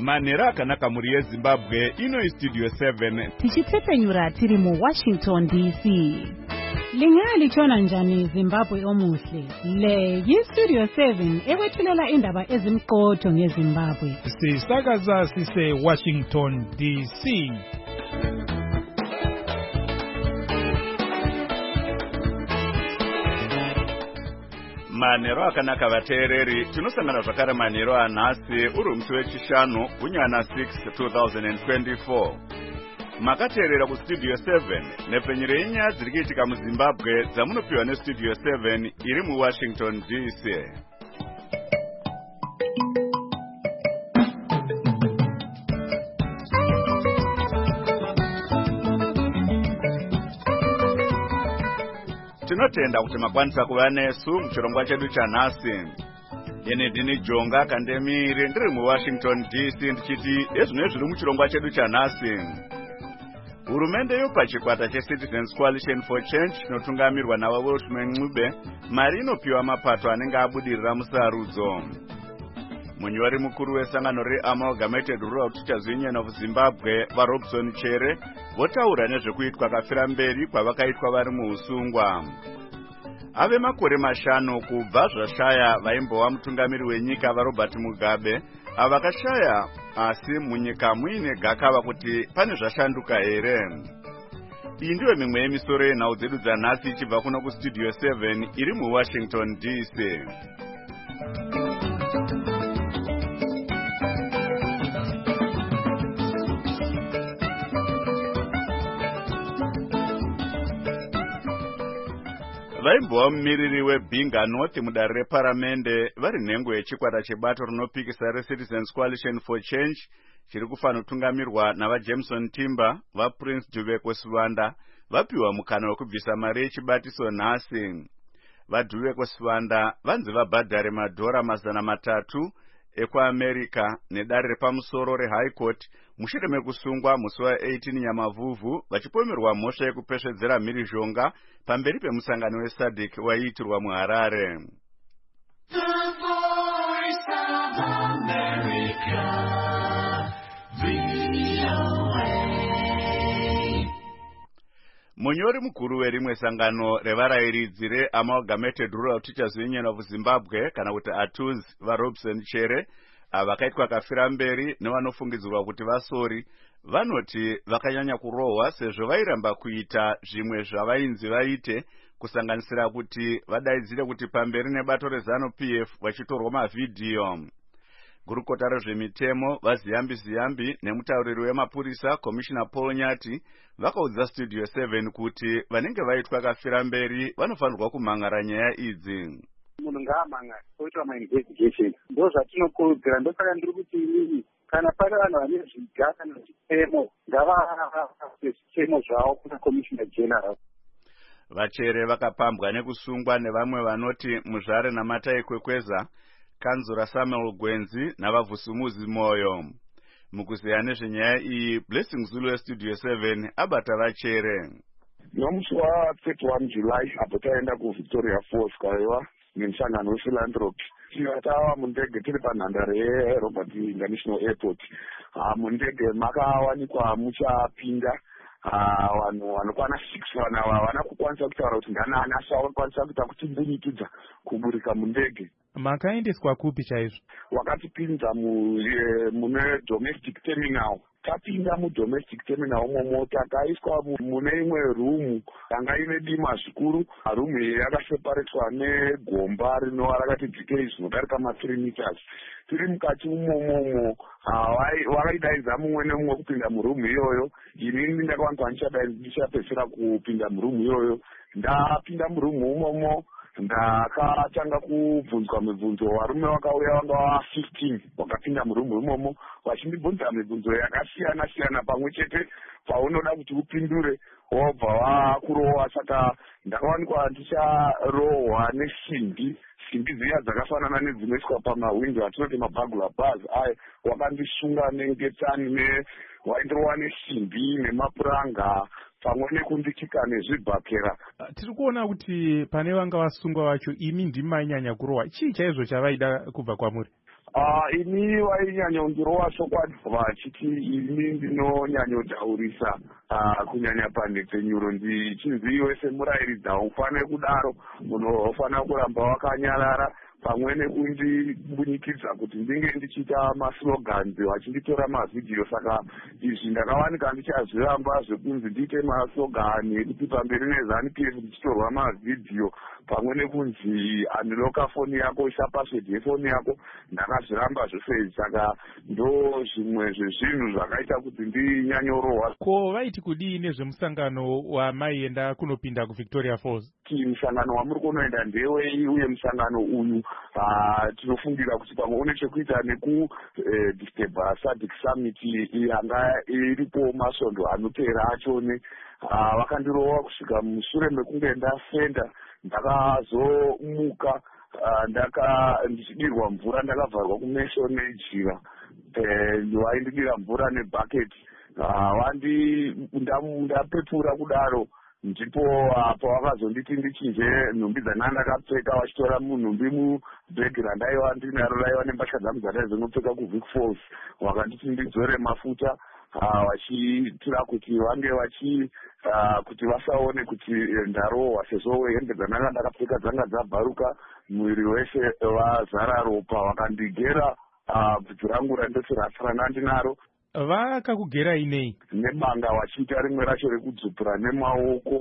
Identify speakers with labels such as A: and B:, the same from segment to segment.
A: Manera akanaka muri yeZimbabwe ino Studio 7
B: tichitsepenyura tiri mu Washington DC. Lingalichona njani Zimbabwe omuhle? Le yiStudio 7 ewethulela indaba ezimqotho ngeZimbabwe.
C: Sisakaza sise Washington DC.
A: Manero akanaka vateereri, tinosangana zvakare manero anhasi uri musi wechishanu kunyana 6 2024. Makateerera kuStudio 7 nepfenyuro yenyaya dziri kuitika muZimbabwe dzamunopiwa neStudio 7 iri muWashington DC. Tinotenda kuti makwanisa kuva nesu muchirongwa chedu chanhasi. Ine ndini Jonga Kandemiri ndiri muWashington DC ndichiti ezvino zviri muchirongwa chedu chanhasi. Hurumende yopa chikwata cheCitizens Coalition for Change chinotungamirwa naVawelshman Ncube mari inopiwa mapato anenge abudirira musarudzo. Munyori mukuru wesangano reAmalgamated Rural Teachers Union of Zimbabwe vaRobson Chere votaura nezvekuitwa kafira mberi kwavakaitwa vari muusungwa. Ave makore mashanu kubva zvashaya vaimbova mutungamiri wenyika vaRobert Mugabe avakashaya asi munyika muine gakava kuti pane zvashanduka here. Iyi ndiyo mimwe yemisoro yenhau dzedu dzanhasi ichibva kuno kuStudio 7 iri muWashington DC. Vaimbova mumiriri weBinga North mudare reparamende vari nhengo yechikwata chebato rinopikisa reCitizens Coalition for Change chiri kufanotungamirwa navaJameson Timber vaPrince Duveko Sivanda vapiwa mukana wekubvisa mari yechibatiso nhasi. VaDuveko Sivanda vanzi vabhadhare madhora $300 ekuAmerica nedare repamusoro reHigh Court mushure mekusungwa musi wa18 Nyamavhuvhu vachipomerwa mhosva yekupesvedzera mhirizhonga pamberi pemusangano weSADC waiitirwa muHarare. Munyori mukuru werimwe sangano revarayiridzi reAmalgamated Rural Teachers Union of Zimbabwe kana kuti ATUZ vaRobson Chere vakaitwa kafira mberi nevanofungidzirwa kuti vasori vanoti vakanyanya kurohwa sezvo vairamba kuita zvimwe zvavainzi vaite kusanganisira kuti vadaidzire kuti pamberi nebato reZANU-PF vachitorwa mavhidhiyo. Gurukota rezvemitemo vaZiyambi nemutauriri wemapurisa Commissioner Paul Nyati vakaudza Studio 7 kuti vanenge vaitwa kafira mberi vanofanirwa kumhangara nyaya idzi.
D: Munhu ngaamhangare oitwa mainvestigation. Ndozvatinokurudzira, ndosaka ndiri kuti inini kana pane vanhu vane zviga kana zvitemo ngavape zvitemo zvavo kuna Commissioner General.
A: Vachere vakapambwa nekusungwa nevamwe vanoti Muzvare naMatai Kwekweza, Kanzura Samuel Gwenzi navavhusumuzi Moyo. Mukuzeya nezvenyaya iyi, Blessing Zulu weStudio 7 abata Vachere.
E: Nomusi wa31 July apo taenda kuVictoria Falls kwaiva nemusangano wePhilanthropy. Tava mundege tiri panhandare yeRobert International Airport. Mundege makawanikwa muchapinda vanhu vanokwana 6 vanhu ava havana kukwanisa kutaura kuti ndanani asi vakakwanisa kuita kutimbunyikidza kuburika mundege.
C: Makaendeswa kupi chaizvo?
E: Wakatipinza mune domestic terminal. Tapinda mudomestic terminal umomo takaiswa mune imwe rumu yanga ine dima zvikuru. Rumu iyi yakaseparetwa negomba rinova rakati dzikei zvinodarika ma3 meters. Tiri mukati umomo vakaidaidza mumwe nemumwe kupinda murumu iyoyo. Inini ndakawanzwa ndichapedzisira kupinda murumu iyoyo. Ndapinda murumu umomo ndakatanga kubvunzwa mibvunzo. Varume vakauya vanga 15 vakapinda murumu imomo vachindibvunza mibvunzo yakasiyana siyana pamwe chete paunoda kuti upindure wobva vakurohwa. Saka ndakawanikwa ndicharohwa nesimbi dziya dzakafanana nedzinoiswa pamahwindo atinoti mabhagula bars. Wakandisunga nengetsani waindirohwa nesimbi nemapuranga pamwe nekundichika nezvibhakera.
C: Tiri kuona kuti pane vanga vasungwa vacho imi ndimi mainyanya kurohwa. Chii chaizvo chavaida kubva kwamuri?
E: ini vainyanyondirowa chokwadi vachiti ini ndinonyanyotaurisa kunyanya panhepfenyuro ndichinzi iwe semurayiridzi haufaniri kudaro, unofanira kuramba wakanyarara pamwe nekundibunyikidza kuti ndinge ndichiita maslogans vachinditora mavhidhiyo. Saka izvi ndakawanika ndichazviramba zvekunzi ndiite maslogani ekuti pamberi neZANU-PF ndichitorwa mavhidhiyo pamwe nekunzi aniloka foni yako, isa password yefoni yako. Ndakazviramba zvose izvi, saka ndo zvimwe zvezvinhu zvakaita kuti ndinyanyorohwa.
C: Ko vaiti kudii nezvemusangano wamaienda kunopinda kuVictoria Falls?
E: Musangano wamuri kunoenda ndewei, uye musangano uyu tinofungira kuti pamwe une chekuita nekudisturba SADC summit yanga iripo masvondo anopera achone. Vakandirowa kusvika mushure mekunge ndafenda, ndakazomuka ndichidirwa mvura, ndakavharwa kumeso nejira, vaindidira mvura nebhaketi. Ndapepura kudaro, ndipo pavakazonditi ndichinje nhumbi dzanga ndakapfeka, vachitora nhumbi mubhegi randaiva ndinaro raiva nembasha dzangu dzandaizonopfeka kuVic Falls. Vakanditi ndidzore mafuta, vachitira kuti vange kuti vasaone kuti ndarohwa, sezvo hembe dzandanga ndakapfeka dzanga dzabharuka, mwiri wese wazara ropa. Vakandigera bvudzi rangu randoti rasarana ndinaro.
C: Vakakugerai nei?
E: Nebanga, vachiita rimwe racho rekudzupura nemaoko.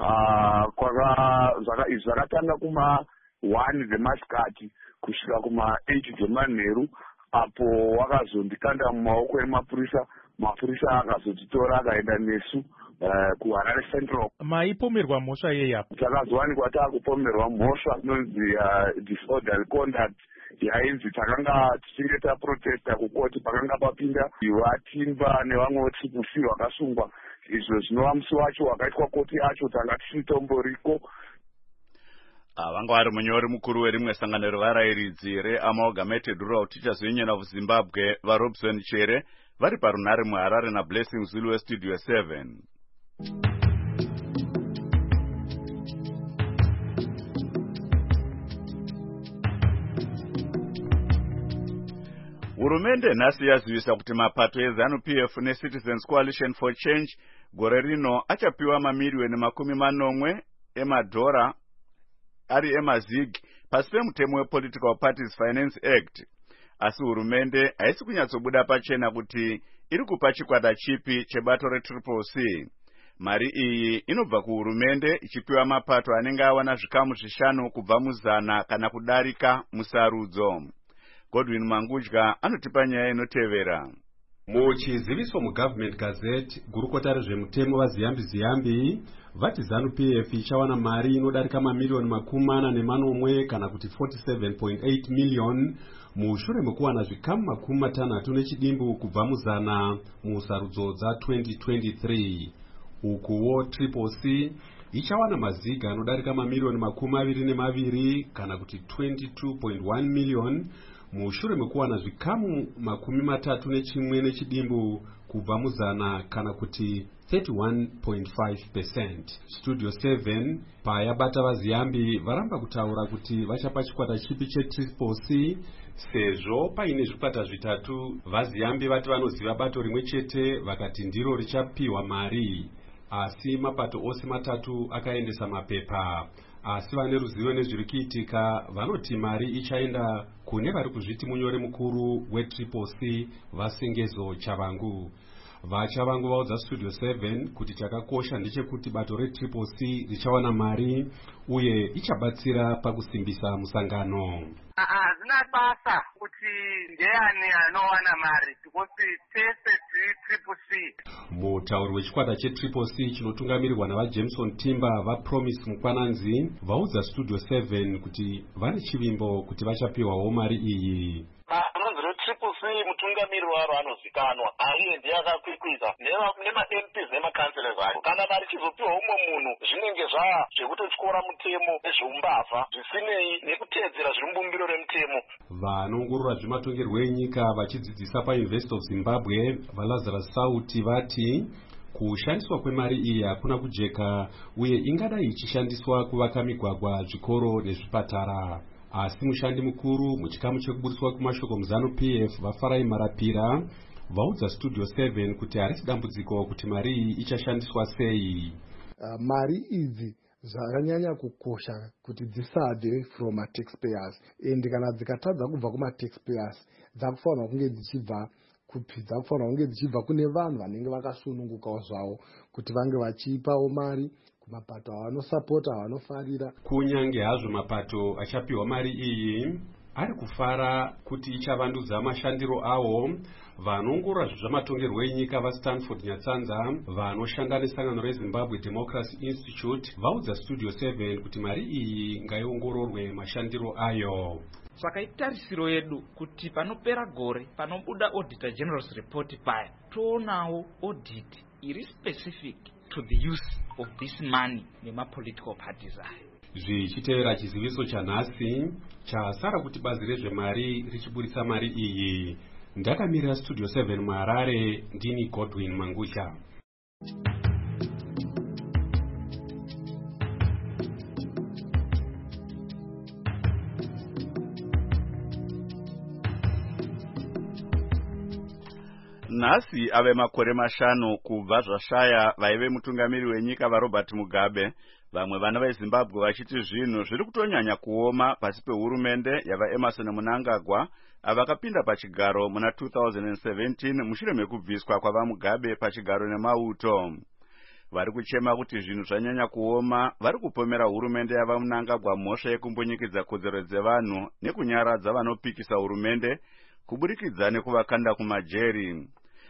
E: Izvi zvakatanga kuma1 dzemasikati kusvika kuma8 dzemanheru, apo wakazondikanda mumaoko emapurisa. Mapurisa akazotitora akaenda nesu kuHarare Central.
C: Maipomerwa mhosva yei apo?
E: Takazowanikwa taakupomerwa mhosva inonzi disorderly conduct, yainzi takanga tichinge taprotesta kukoti pakanga papinda vatimba nevamwe veTCC vakasungwa. Izvo zvinova musi wacho wakaitwa koti yacho, tanga tichitomboriko.
A: Vanga vari munyori mukuru werimwe sangano revarayiridzi reAmalgamated Rural Teachers Union of Zimbabwe, vaRobson Chere, vari parunhare muHarare naBlessing Zulu weStudio 7. Hurumende nhasi yazivisa kuti mapato eZANU-PF neCitizens Coalition for Change gore rino achapiwa mamiliyoni $40 emadhora ari emazigi pasi pemutemo wePolitical Parties Finance Act. Asi hurumende haisi kunyatsobuda pachena kuti iri kupa chikwata chipi chebato reCCC. Mari iyi inobva kuhurumende ichipiwa mapato anenge awana zvikamu 5 kubva muzana kana kudarika musarudzo. Godwin Mangudya anotipa nyaya inotevera.
F: Muchiziviso muGovernment Gazette, gurukota rezvemutemo vaziyambi vati ZANU-PF ichawana mari inodarika mamiliyoni $40 kana kuti 47.8 million mushure mekuwana zvikamu 60 nechidimbu kubva muzana musarudzo dza 2023. Ukuwo CCC ichawana maziga anodarika mamiliyoni $22 kana kuti 22.1 million mushure mekuwana zvikamu 31 nechidimbu kubva muzana kana kuti 31.5%. Studio 7 payabata vaziyambi varamba kutaura kuti vachapa chikwata chipi cheCCC sezvo paine zvikwata zvitatu. Vaziyambi vati vanoziva bato rimwe chete, vakati ndiro richapiwa mari, asi mapato ose matatu akaendesa mapepa. Asi vane ruzivo nezviri kuitika vanoti mari ichaenda kune vari kuzviti munyori mukuru weCCC Vasengezo Chavangu. Vachavangu vaudza Studio 7 kuti chakakosha ndechekuti bato reCCC richawana mari uye ichabatsira pakusimbisa musangano.
G: Hazina basa kuti ndiani anowana mari kuti tese CCC.
F: Mutauri wechikwata cheCCC chinotungamirirwa navaJameson Timber vaPromise Mukwananzi vaudza Studio 7 kuti vane chivimbo kuti vachapiwawo mari iyi.
G: CCC mutungamiri waro anozikanwa, aiye ndiye akakwikwidza nemaMPs nemakanselors ayo. Kana mari chizopiwa umwe munhu zvinenge zvekutotyora mutemo nezveumbavha zvisinei nekuteedzera zviri mubumbiro remutemo.
F: Vanoongorora zvematongerwo enyika vachidzidzisa paUniversity of Zimbabwe vaLazarus Sauti vati kushandiswa kwemari iyi hakuna kujeka uye ingadai ichishandiswa kuvaka migwagwa, zvikoro nezvipatara. asi mushandi mukuru muchikamu chekuburiswa kumashoko muZANU-PF vaFarai Marapira vaudza Studio 7 kuti harisi dambudziko kuti mari iyi ichashandiswa sei.
H: Mari idzi zvakanyanya kukosha kuti dzisabve from taxpayers, and kana dzikatadza kubva kuma taxpayers dzakufanira kunge dzichibva dzakufanira kunge dzichibva kune vanhu vanenge vakasunungukawo zvavo kuti vange vachipawo mari kumapato avanosapota avanofarira.
F: Kunyange hazvo mapato achapiwa mari iyi ari kufara kuti ichavandudza mashandiro awo, vanongorora zvamatongerwo enyika vaStanford Nyatsanza vanoshanda nesangano reZimbabwe Democracy Institute vaudza Studio 7 kuti mari iyi ngaiongororwe mashandiro ayo.
I: Zvakaitarisiro yedu kuti panopera gore panobuda Auditor General's report paya toonawo audit iri specific to the use of this money nemapolitical parties ayo.
F: Zvichitevera chiziviso chanhasi chasara kuti bazi rezvemari richiburitsa mari iyi. Ndakamirira Studio 7 muHarare, ndini Godwin Mangusha.
A: Nhasi ave makore mashanu kubva zvashaya vaive mutungamiri wenyika vaRobert Mugabe, vamwe vana veZimbabwe vachiti zvinhu zviri kutonyanya kuoma pasi pehurumende yavaEmerson Mnangagwa avakapinda pachigaro muna 2017 mushure mekubviswa kwavaMugabe pachigaro nemauto. Vari kuchema kuti zvinhu zvanyanya kuoma, vari kupomera hurumende yavaMnangagwa mhosva yekumbonyikidza kodzero dzevanhu nekunyaradza vanopikisa hurumende kuburikidza nekuvakanda kumajeri.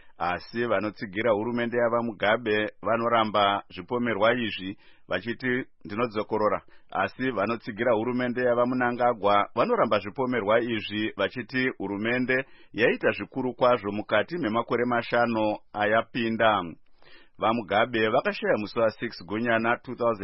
A: Asi vanotsigira hurumende yavaMugabe vanoramba zvipomerwa izvi vachiti ndinodzokorora. Asi vanotsigira hurumende yavaMnangagwa vanoramba zvipomerwa izvi vachiti hurumende yaita zvikuru kwazvo mukati memakore mashanu ayapinda. VaMugabe vakashaya musi wa6 Gunyana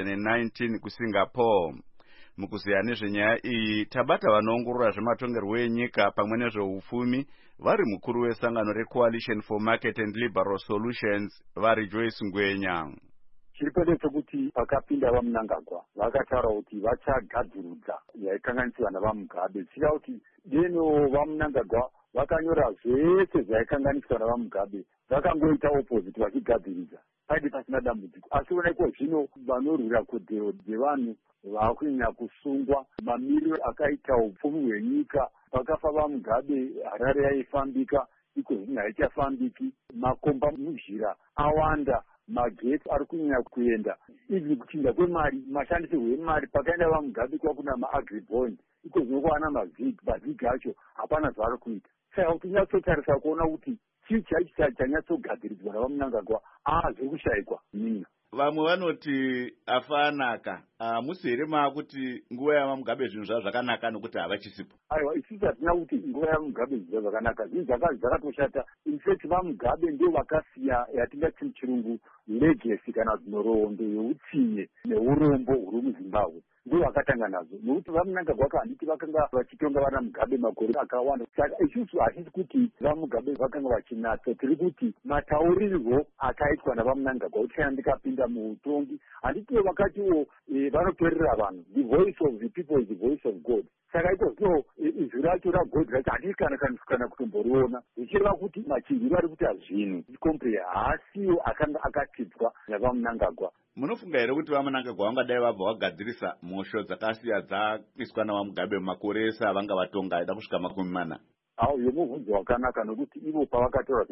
A: 2019 kuSingapore. Mukuziya nezvenyaya iyi tabata vanoongorora zvematongerwo enyika pamwe nezveupfumi vari mukuru wesangano reCoalition for Market and Liberal Solutions vari Joyce Ngwenya.
D: Chiripo ndechekuti pakapinda vaMnangagwa vakataura kuti vachagadzirudza yaikanganiswa navaMugabe, zvichida kuti deno vaMnangagwa vakanyora zvese zvaikanganiswa navaMugabe vakangoita opposite vachigadziridza paide pasina dambudziko. Asi oneko zvino vanorwira kodzero dzevanhu vakunyanya kusungwa, mamiriro akaita upfumi hwenyika. Pakafa vaMugabe Harare yaifambika, iko zvino haichafambiki, makomba muzhira awanda, magetsi ari kunyanya kuenda, izvi kuchinja kwemari, mashandisirwo emari. Pakaenda vaMugabe kwakuna maAgribond, iko zvino kwana mavhigi acho hapana zvaari kuita. Saka kuti nyatsotarisa kuona kuti chii chaichi chanyatsogadziridzwa navaMnangagwa zviri kushayikwa nina.
A: Vamwe vanoti afanaka, musi here kuti nguva yavaMugabe zvinhu zvavo zvakanaka nokuti havachisipo.
D: Aiwa, isusu hatina kuti nguva yavaMugabe zvinhu zvakanaka, zvinhu zvakatoshata. In fact vaMugabe ndio vakasiya yatingati muchirungu legacy kana nhoroondo yeutsinye neurombo huri muZimbabwe. Ndio vakatanga nazo, nokuti vaMnangagwa handiti vakanga vachitonga vana Mugabe makore akawanda. Saka isusu hatisi kuti vaMugabe vakanga vachinatsa, tiri kuti mataurirwo akaitwa navaMnangagwa kuti kana ndikapinda muutongi handiti vakatiwo vanotorera vanhu. The voice of the people is the voice of God. Saka iko zvino izwi racho raGod racho handisi kana kutomboriona, zvichireva kuti machinjiro ari kuita zvinhu zvikomple haasiyo akanga akatidzwa navaMnangagwa.
A: Munofunga here kuti vaMnangagwa vangadai vabva vagadzirisa mhosho dzakasiya dzaiswa navaMugabe mumakore ese avanga vatonga aida kusvika 40?
D: Uyo mubvunzo wakanaka, nokuti ivo pavakatora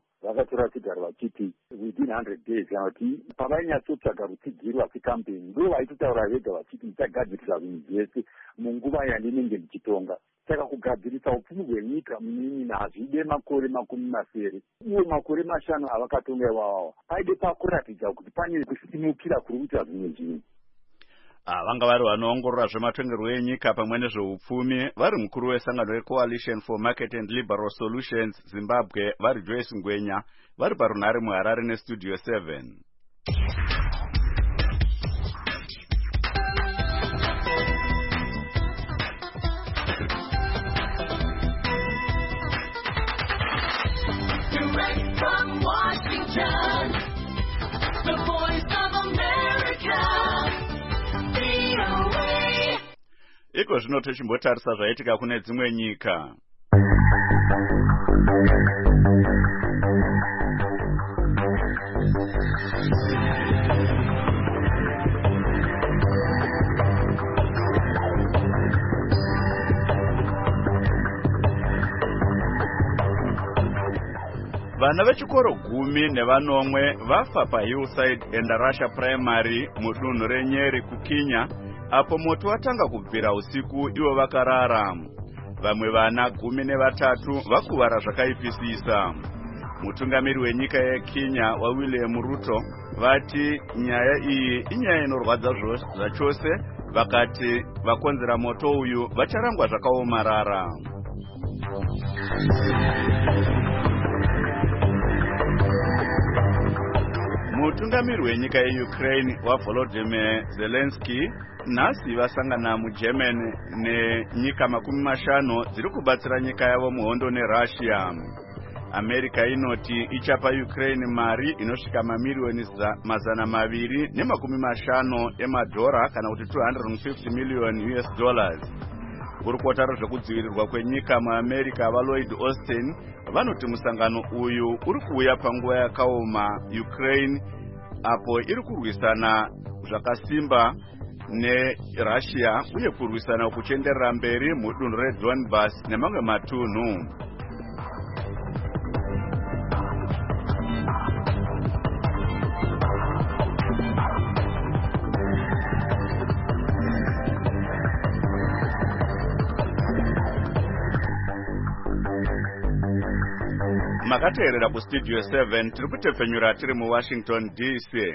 D: chigaro vachiti within 100 days, kana kuti pavainyatsotsvaga rutsigiro vachikampeni ndo vaitotaura vega vachiti ndichagadzirisa zvinhu zvese munguva yandinenge ndichitonga. Saka kugadzirisa upfumi hwenyika munini hazvide makore 40. Iwo makore mashanu avakatonga iwawawa paide pakuratidza kuti pane kusimukira kuri kuita zvimwe zvinhu.
A: Vanga vari vanoongorora zvematongerwo enyika pamwe nezveupfumi vari mukuru wesangano reCoalition for Market and Liberal Solutions Zimbabwe vari Joyce Ngwenya vari parunhare muHarare neStudio 7.
J: Direct from Washington, the voice of America.
A: iko zvino tochimbotarisa zvaitika kune dzimwe nyika. Vana vechikoro 10 vafa paHillside and Russia Primary mudunhu reNyeri kuKenya apo moto watanga kubvira usiku ivo vakarara. Vamwe vana 13 vakuvara zvakaipisisa. Mutungamiri wenyika yeKenya waWilliam Ruto vati nyaya iyi inyaya inorwadza zvachose, vakati vakonzera moto uyu vacharangwa zvakaomarara. Mutungamiri wenyika yeUkraine waVolodymyr Zelensky nhasi vasangana muGermany nenyika 50 dziri kubatsira nyika yavo muhondo neRussia. America inoti ichapa Ukraine mari inosvika mamiliyoni 250 emadhora kana kuti $250 million. Kurukota rezvekudzivirirwa kwenyika muAmerica vaLloyd Austin vanoti musangano uyu uri kuuya panguva yakaoma Ukraine apo iri kurwisana zvakasimba neRussia uye kurwisana kuchenderera mberi mudunhu reDonbass nemamwe matunhu. Makateerera kustudio 7 tiri kutepfenyura tiri muWashington DC.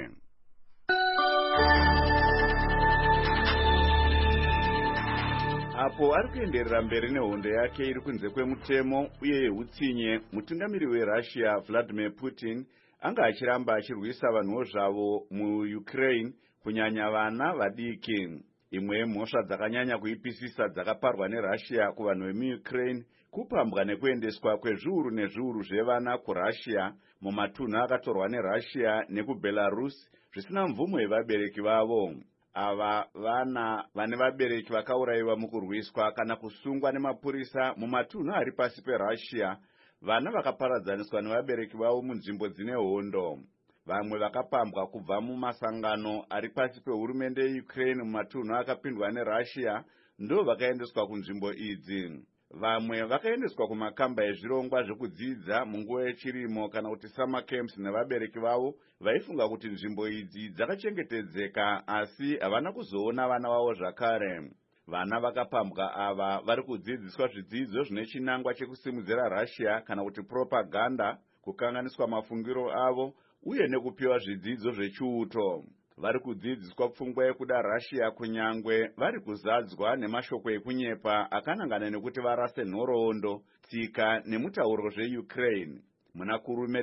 A: Apo ari kuenderera mberi nehondo yake iri kunze kwemutemo uye yehutsinye, mutungamiri weRussia Vladimir Putin anga achiramba achirwisa vanhuwo zvavo muUkraine, kunyanya vana vadiki. Imwe yemhosva dzakanyanya kuipisisa dzakaparwa neRussia kuvanhu vemuUkraine kupambwa nekuendeswa kwezviuru nezviuru zvevana kuRussia mumatunhu akatorwa neRussia nekuBelarus zvisina mvumo yevabereki vavo. Ava vana vane vabereki vakaurayiwa mukurwiswa kana kusungwa nemapurisa mumatunhu ari pasi peRussia, vana vakaparadzaniswa nevabereki vavo munzvimbo dzine hondo. Vamwe vakapambwa kubva mumasangano ari pasi pehurumende yeUkraine mumatunhu akapindwa neRussia ndo vakaendeswa kunzvimbo idzi. Vamwe vakaendeswa kumakamba ezvirongwa zvekudzidza munguva yechirimo kana kuti summer camps nevabereki vavo vaifunga kuti nzvimbo idzi dzakachengetedzeka, asi havana kuzoona vana vavo zvakare. Vana vakapambwa ava vari kudzidziswa zvidzidzo zvine chinangwa chekusimudzira Russia kana kuti propaganda, kukanganiswa mafungiro avo uye nekupiwa zvidzidzo zvechiuto. Vari kudzidziswa pfungwa yekuda Russia kunyangwe vari kuzadzwa nemashoko ekunyepa akanangana nekuti varase nhoroondo, tsika nemutauro zveUkraine. Muna kurume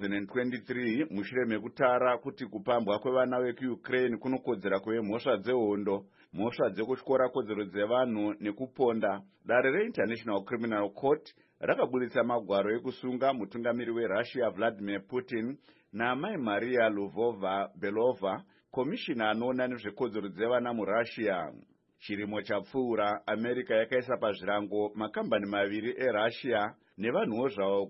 A: 2023 mushure mekutara kuti kupambwa kwevana vekuUkraine kunokodzera kuve mhosva dzehondo, mhosva dzekutyora kodzero dzevanhu nekuponda, dare reInternational Criminal Court rakaburitsa magwaro ekusunga mutungamiri weRussia Vladimir Putin naamai Maria Lvova-Belova, komishina anoona nezvekodzero dzevana muRussia. Chirimo chapfuura, America yakaisa pazvirango makambani 2 eRussia nevanhuwo zvavo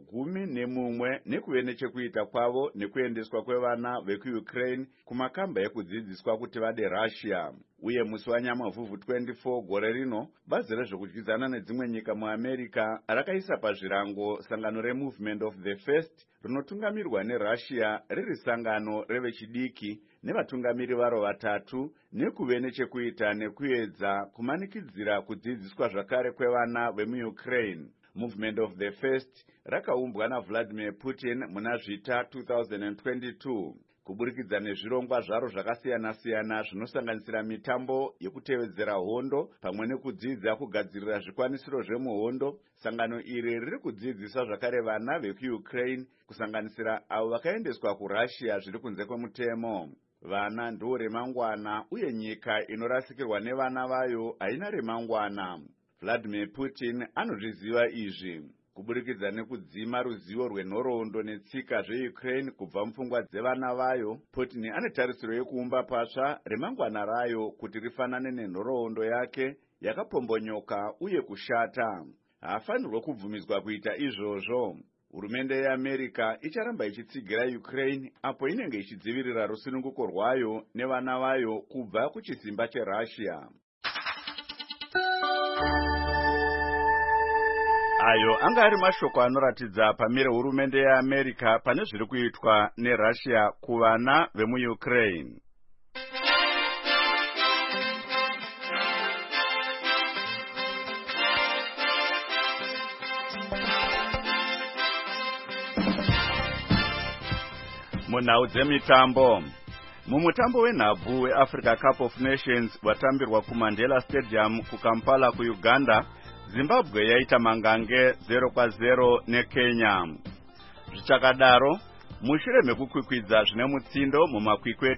A: 11 nekuve nechekuita kwavo nekuendeswa kwevana vekuUkraine kumakamba ekudzidziswa kuti vade Russia. Uye musi waNyamavhuvhu 24 gore rino, bazi rezvekudyidzana nedzimwe nyika muAmerica rakaisa pazvirango sangano reMovement of the First rinotungamirwa neRussia riri sangano revechidiki nevatungamiri varo 3 nekuve nechekuita nekuedza kumanikidzira kudzidziswa zvakare kwevana vemuUkraine. Movement of the First rakaumbwa naVladimir Putin muna Zvita 2022 kuburikidza nezvirongwa zvaro zvakasiyana-siyana zvinosanganisira mitambo yekutevedzera hondo pamwe nekudzidza kugadzirira zvikwanisiro zvemuhondo. Sangano iri riri kudzidzisa zvakare vana vekuUkraine kusanganisira avo vakaendeswa kuRussia zviri kunze kwemutemo. Vana ndo remangwana uye nyika inorasikirwa nevana vayo haina remangwana. Vladimir Putin anozviziva izvi. kuburikidza nekudzima ruzivo rwenhoroondo netsika zveUkraine kubva mupfungwa dzevana vayo. Putin ane tarisiro yekuumba patsva remangwana rayo kuti rifanane nenhoroondo yake yakapombonyoka uye kushata. Haafanirwe kubvumidzwa kuita izvozvo. Hurumende yeAmerica icharamba ichitsigira Ukraine apo inenge ichidzivirira rusununguko rwayo nevana vayo kubva kuchisimba cheRussia. Ayo anga ari mashoko anoratidza pamire hurumende yeAmerica pane zviri kuitwa neRussia kuvana vemuUkraine. Munhau dzemitambo. Mumutambo wenhabvu weAfrica Cup of Nations watambirwa kuMandela Stadium kuKampala kuUganda, Zimbabwe yaita mangange 0-0 neKenya. Zvichakadaro, mushure mekukwikwidza zvine mutsindo mumakwikwi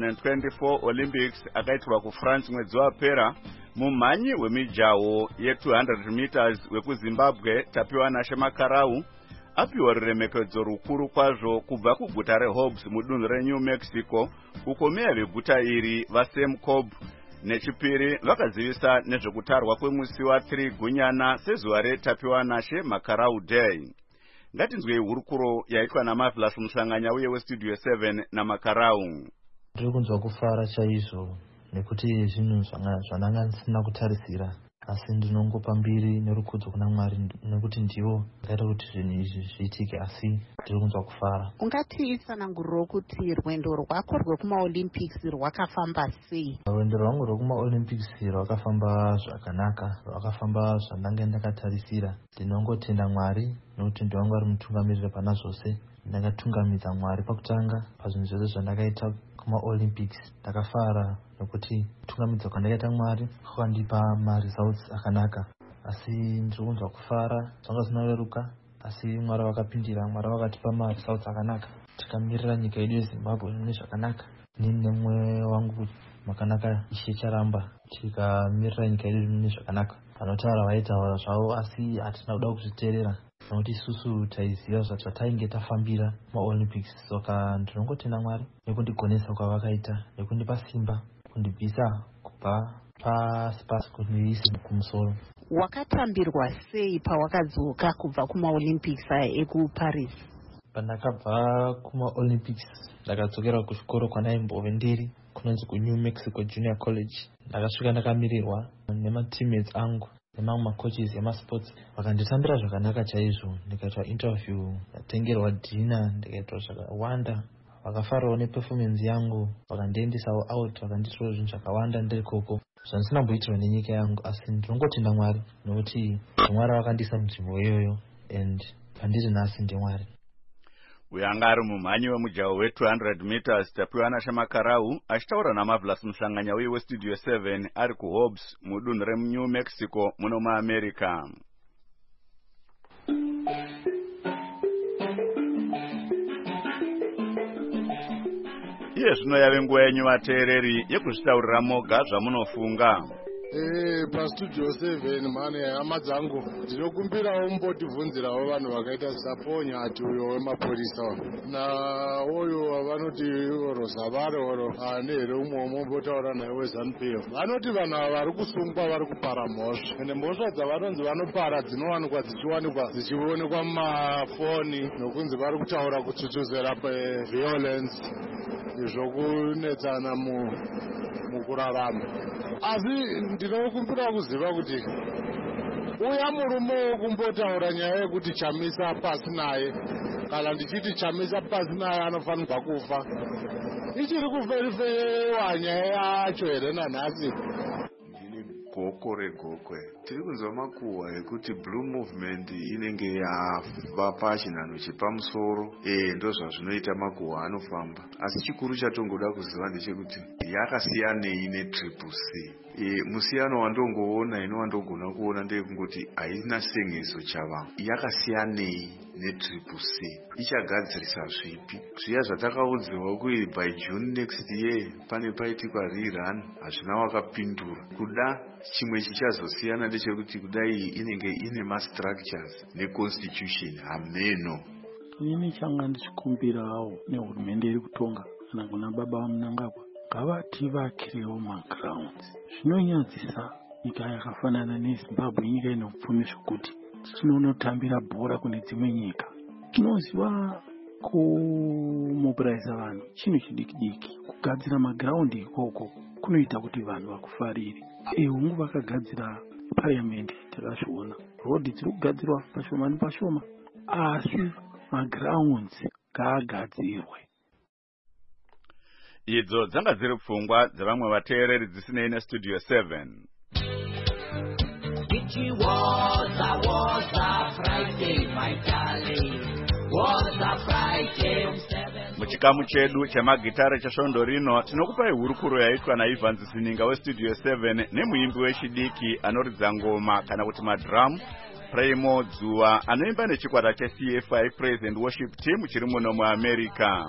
A: 2024 Olympics akaitirwa kuFrance mwedzi wapera, mumhanyi wemijaho ye200 meters wekuZimbabwe Tapiwanashe Makarau apiwa ruremekedzo rukuru kwazvo kubva kuguta reHobbs mudunhu reNew Mexico, uko meya veguta iri vaSam Cobb nechipiri vakazivisa nezvekutarwa kwemusi wa3 Gunyana sezuva reTapiwanashe Makarau Day. Ngatinzwei hurukuro yaitwa naMarvelous Musanganya uye weStudio 7 naMakarau.
K: Ndiri kunzwa kufara chaizvo nekuti zvinhu zvananga ndisina kutarisira, asi ndinongopa mbiri nerukudzo kuna Mwari nekuti ndiwo akaita kuti zvinhu izvi zviitike, asi ndiri kunzwa kufara.
L: Ungatisananguriro kuti rwendo rwako rwekumaOlympics rwakafamba sei?
K: Rwendo rwangu rwekumaOlympics rwakafamba zvakanaka, rwakafamba zvandanga ndakatarisira. Ndinongotenda Mwari nekuti ndiwangu ari mutungamiriri pana zvose. Ndakatungamidza Mwari pakutanga pazvinhu zvose zvandakaita kumaOlympics. Ndakafara nekuti kutungamidza kwandakaita Mwari kwakandipa maresults akanaka, asi ndiri kunzwa kufara. Zvanga zvinoreruka, asi Mwari vakapindira. Mwari vakatipa maresults akanaka. Tikamirira nyika yedu yeZimbabwe mune zvakanaka. Nini nemwe wangu makanaka Ishe charamba tikamirira nyika yedu mune zvakanaka. Vanotaura vaitaura zvavo, asi hatina kuda kuzviteerera nokuti isusu taiziva zvatainge tafambira maOlympics. Saka ndinongotenda Mwari nekundigonesa kwavakaita, nekundipa simba, kundibvisa kubva pasi kundiisa kumusoro.
L: Wakatambirwa sei pawakadzoka kubva kumaOlympics aya ekuParis?
K: Pandakabva kumaOlympics ndakadzokera kuchikoro kwandaimbove ndiri kunonzi kuNew Mexico Junior College. Ndakasvika ndakamirirwa nemateammates angu nemamwe macoaches emasports, vakanditambira zvakanaka chaizvo. Ndikaitwa interview, ndatengerwa dinner, ndikaitwa zvakawanda. Vakafarawo neperformance yangu, vakandiendesawo out, vakanditirawo zvinhu zvakawanda ndiri koko zvandisina kumboitirwa nenyika yangu, asi ndinongotenda Mwari nokuti Mwari vakandisa munzvimbo iyoyo, and pandiri nhasi ndiMwari.
A: Uyu anga ari mumhanyi wemujaho we200 meters Tapiwanashe Makarau achitaura naMarvelous Musanganya uye weStudio 7 ari kuHobbs mudunhu reNew Mexico muno muAmerica. Iye zvino yave nguva yenyu vateereri yekuzvitaurira moga zvamunofunga.
M: PaStudio 7 mane hama dzangu ndinokumbirawo mumbotibvunzirawo vanhu vakaita saponyati uyo wemapurisa nauyo wavanoti Rozavare oro nehere umwe wombotaura naye weZANU-PF. Vanoti vanhu ava vari kusungwa vari kupara mhosva, ende mhosva dzavanonzi vanopara dzinowanikwa dzichionekwa mumafoni nokunzi vari kutaura kutsutsuzera violence izvo kunetsana mukurarama. Asi ndinokumbira kuziva kuti uya murume wokumbotaura nyaya yekuti chamisa pasi naye, kana ndichiti chamisa pasi naye anofanirwa kufa, ichiri kuferifewa nyaya yacho here nanhasi?
N: Goko regokwe tiri kunzwa makuhwa ekuti Blue Movement inenge yava pachinhano chepamusoro. Ndo zvazvinoita makuhwa anofamba, asi chikuru chatongoda kuziva ndechekuti yakasiyanei neTriple C. musiyano wandongoona inowandogona kuona ndeyekungoti haina sengeso chava yakasiyanei netriple C ichagadzirisa zvipi zviya zvatakaudziwa kuti by June next year pane paitikwa rerun hazvina wakapindura kuda chimwe chichazosiyana ndechekuti kudai inenge ine mastructures neconstitution hameno.
O: Inini changa ndichikumbirawo nehurumende iri kutonga kana kuna baba vaMnangagwa ngavativakirewo magrounds. Zvinonyadzisa nyika yakafanana neZimbabwe, nyika ine upfumi zvokuti tinonotambira bhora kune dzimwe nyika. Tinoziva kumobiliza vanhu chinhu chidiki-diki, kugadzira magraundi ikoko kunoita kuti vanhu vakufarire. Hungu vakagadzira parliament takazviona, rodhi dziri kugadzirwa pashoma nepashoma, asi magrounds ngaagadzirwe.
A: Idzo dzanga dziri pfungwa dzavamwe vateereri dzisinei nestudio 7. Muchikamu chedu chemagitare chesvondo rino tinokupai hurukuro yaitwa naIvan Zininga westudio 7 nemuimbi wechidiki anoridza ngoma kana kuti madrum Primo Dzuwa anoimba nechikwata cheCFI Praise and Worship Team chiri muno muAmerica.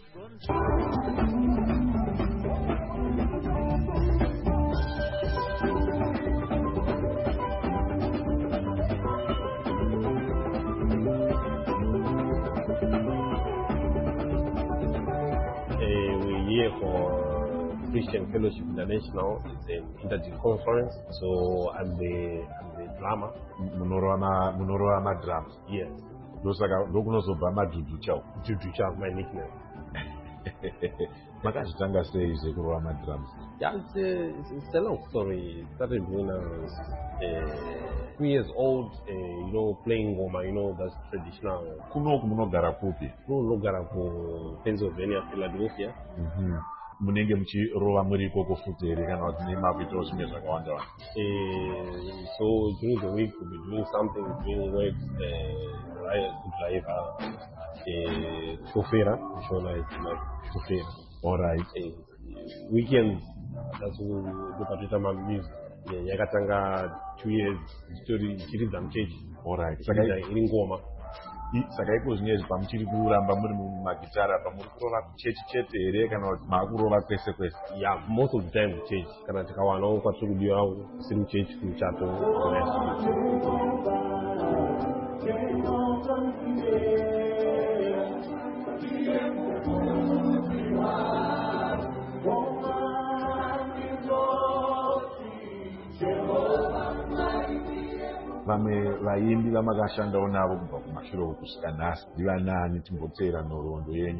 P: We're here for Christian Fellowship International. It's an intergroup conference, so I'm the drama.
Q: Munoroa madrum.
P: Yes.
Q: Ndokunozobva madhudhu chao.
P: Dudu chao, my nickname.
Q: Makazvitanga sei zvekurova madrums?
P: Yeah, it's a long story. It started when I was 3 years old, playing ngoma, that's traditional.
Q: Kunoku munogara kupi?
P: Munogara Pennsylvania, Philadelphia.
Q: Munenge muchirova muri ikoko futi here kana kuti nemakuitawo zvimwe zvakawanda wanda?
P: So during the week we'll be doing something, doing work, driver, chauffeur, like chauffeur.
Q: All right.
P: Weekends, that's what we do my music. Yakatanga 2 years, story chiridza muchechi.
Q: All right.
P: Iri ngoma.
Q: Saka iko zvinezvi pamuchiri kuramba muri mumagitara pamuri kurova kuchechi chete here kana kuti maakurova kwese kwese?
P: Yeah, most of the time kuchechi. Kana tikawanawo kwatiri kudiwa siri kuchechi kuchato.
Q: Vamwe vaimbi vamakashandawo navo kubva kumashure kusvika nhasi ndivanani timbotera nhoroondo yenyu?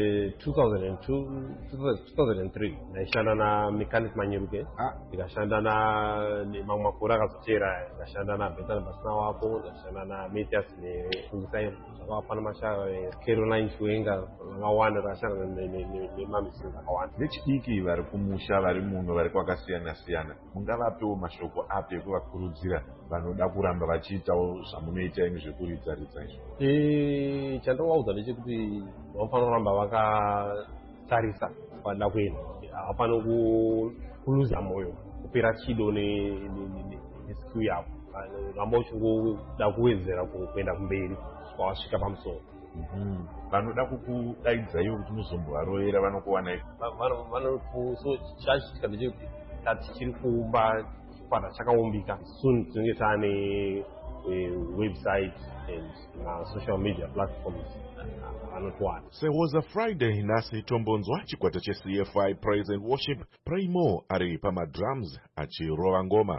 P: 2003 ndaishanda naMechanic Manyeruke, ndikashanda nemamwe makore akazotera, ndikashanda naBetana Basinawapo, ndikashanda naMatias neFungusai zvakawapana mashaka, Caroline Chwenga, vakawanda, ndakashanda nemamisinzi akawanda.
Q: Vechidiki vari kumusha vari muno vari kwakasiyana-siyana, mungavapewo mashoko api ekuvakurudzira vanoda kuramba vachiitawo zvamunoita imi zvekuridza-ridza izvo?
P: Chandinovaudza ndechekuti vanofanira kuramba vakatarisa kwada kwenu, hapana kuluza moyo, kupera chido neskill yavo, ramba uchingoda kuwedzera kuenda kumberi kwawasvika pamusoro.
Q: Vanoda kukudaidzaiwo kuti muzombovaroera vanokuwanai?
P: So chachiitika ndechekuti tichiri kuumba chikwata chakaumbika. Soon tinenge taane website and social media platforms.
R: So it was a Friday nasi tombonzwa chikwata cheCFI Praise and Worship, Primo ari pamadrums achirova ngoma.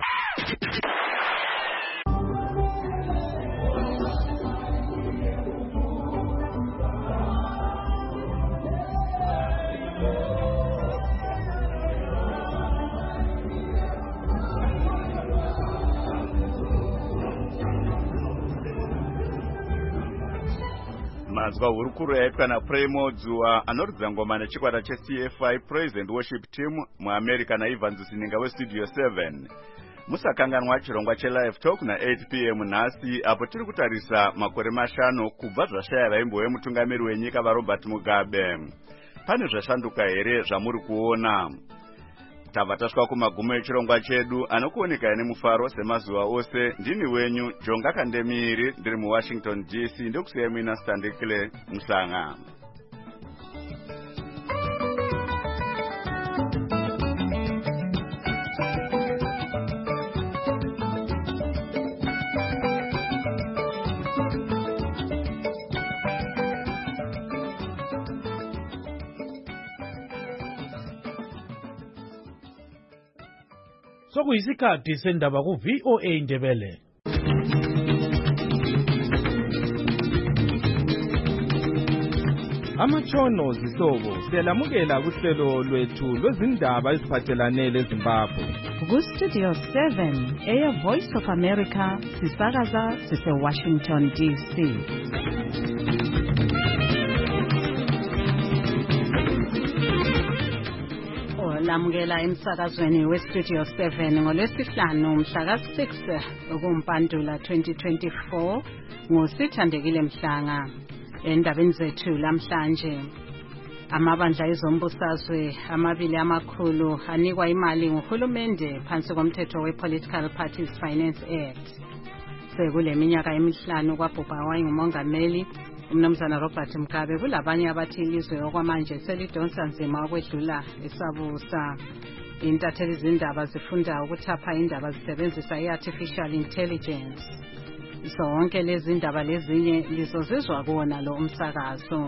A: Mazva hurukuro yaitwa naPrimo Dzuwa anoridza ngoma nechikwata cheCFI Praise and Worship Team muAmerica naIvan Zininga westudio 7. Musakanganwa chirongwa cheLive Talk na8 p.m. nhasi apo tiri kutarisa makore 5 kubva zvashaya vaimbo vemutungamiri wenyika vaRobert Mugabe. Pane zvashanduka here zvamuri kuona? tabva tasvika kumagumo echirongwa chedu anokuoneka nemufaro semazuva ose. Ndini wenyu Jonga Kandemiri ndiri muWashington DC ndokusiyai muina Standekile Musanga.
S: Sokuyisikhathi sendaba ku VOA Ndebele.
T: Amatshono zihlobo siyalamukela kuhlelo lwethu lwezindaba eziphathelane leZimbabwe.
B: Ku Studio 7 Air Voice of America sisakaza sise Washington DC. Lamukela emsakazweni weStudio 7 ngolwesihlanu mhla ka-6 okuMpandula 2024 nguSithandekile Mhlanga. Endabeni zethu lamhlanje, amabandla ezombusazwe amabili amakhulu anikwa imali nguhulumende phansi komthetho we-Political Parties Finance Act. Sekule minyaka emihlanu kwabhubha wayengumongameli uMnumzana Robert Mugabe, kulabanye abathi ilizwe okwamanje selidonsa nzima ukwedlula esabusa. Intatheli izindaba zifunda ukuthapha indaba zisebenzisa i-artificial intelligence. Zonke lezi ndaba lezinye lizozizwa kuwona lo umsakazo.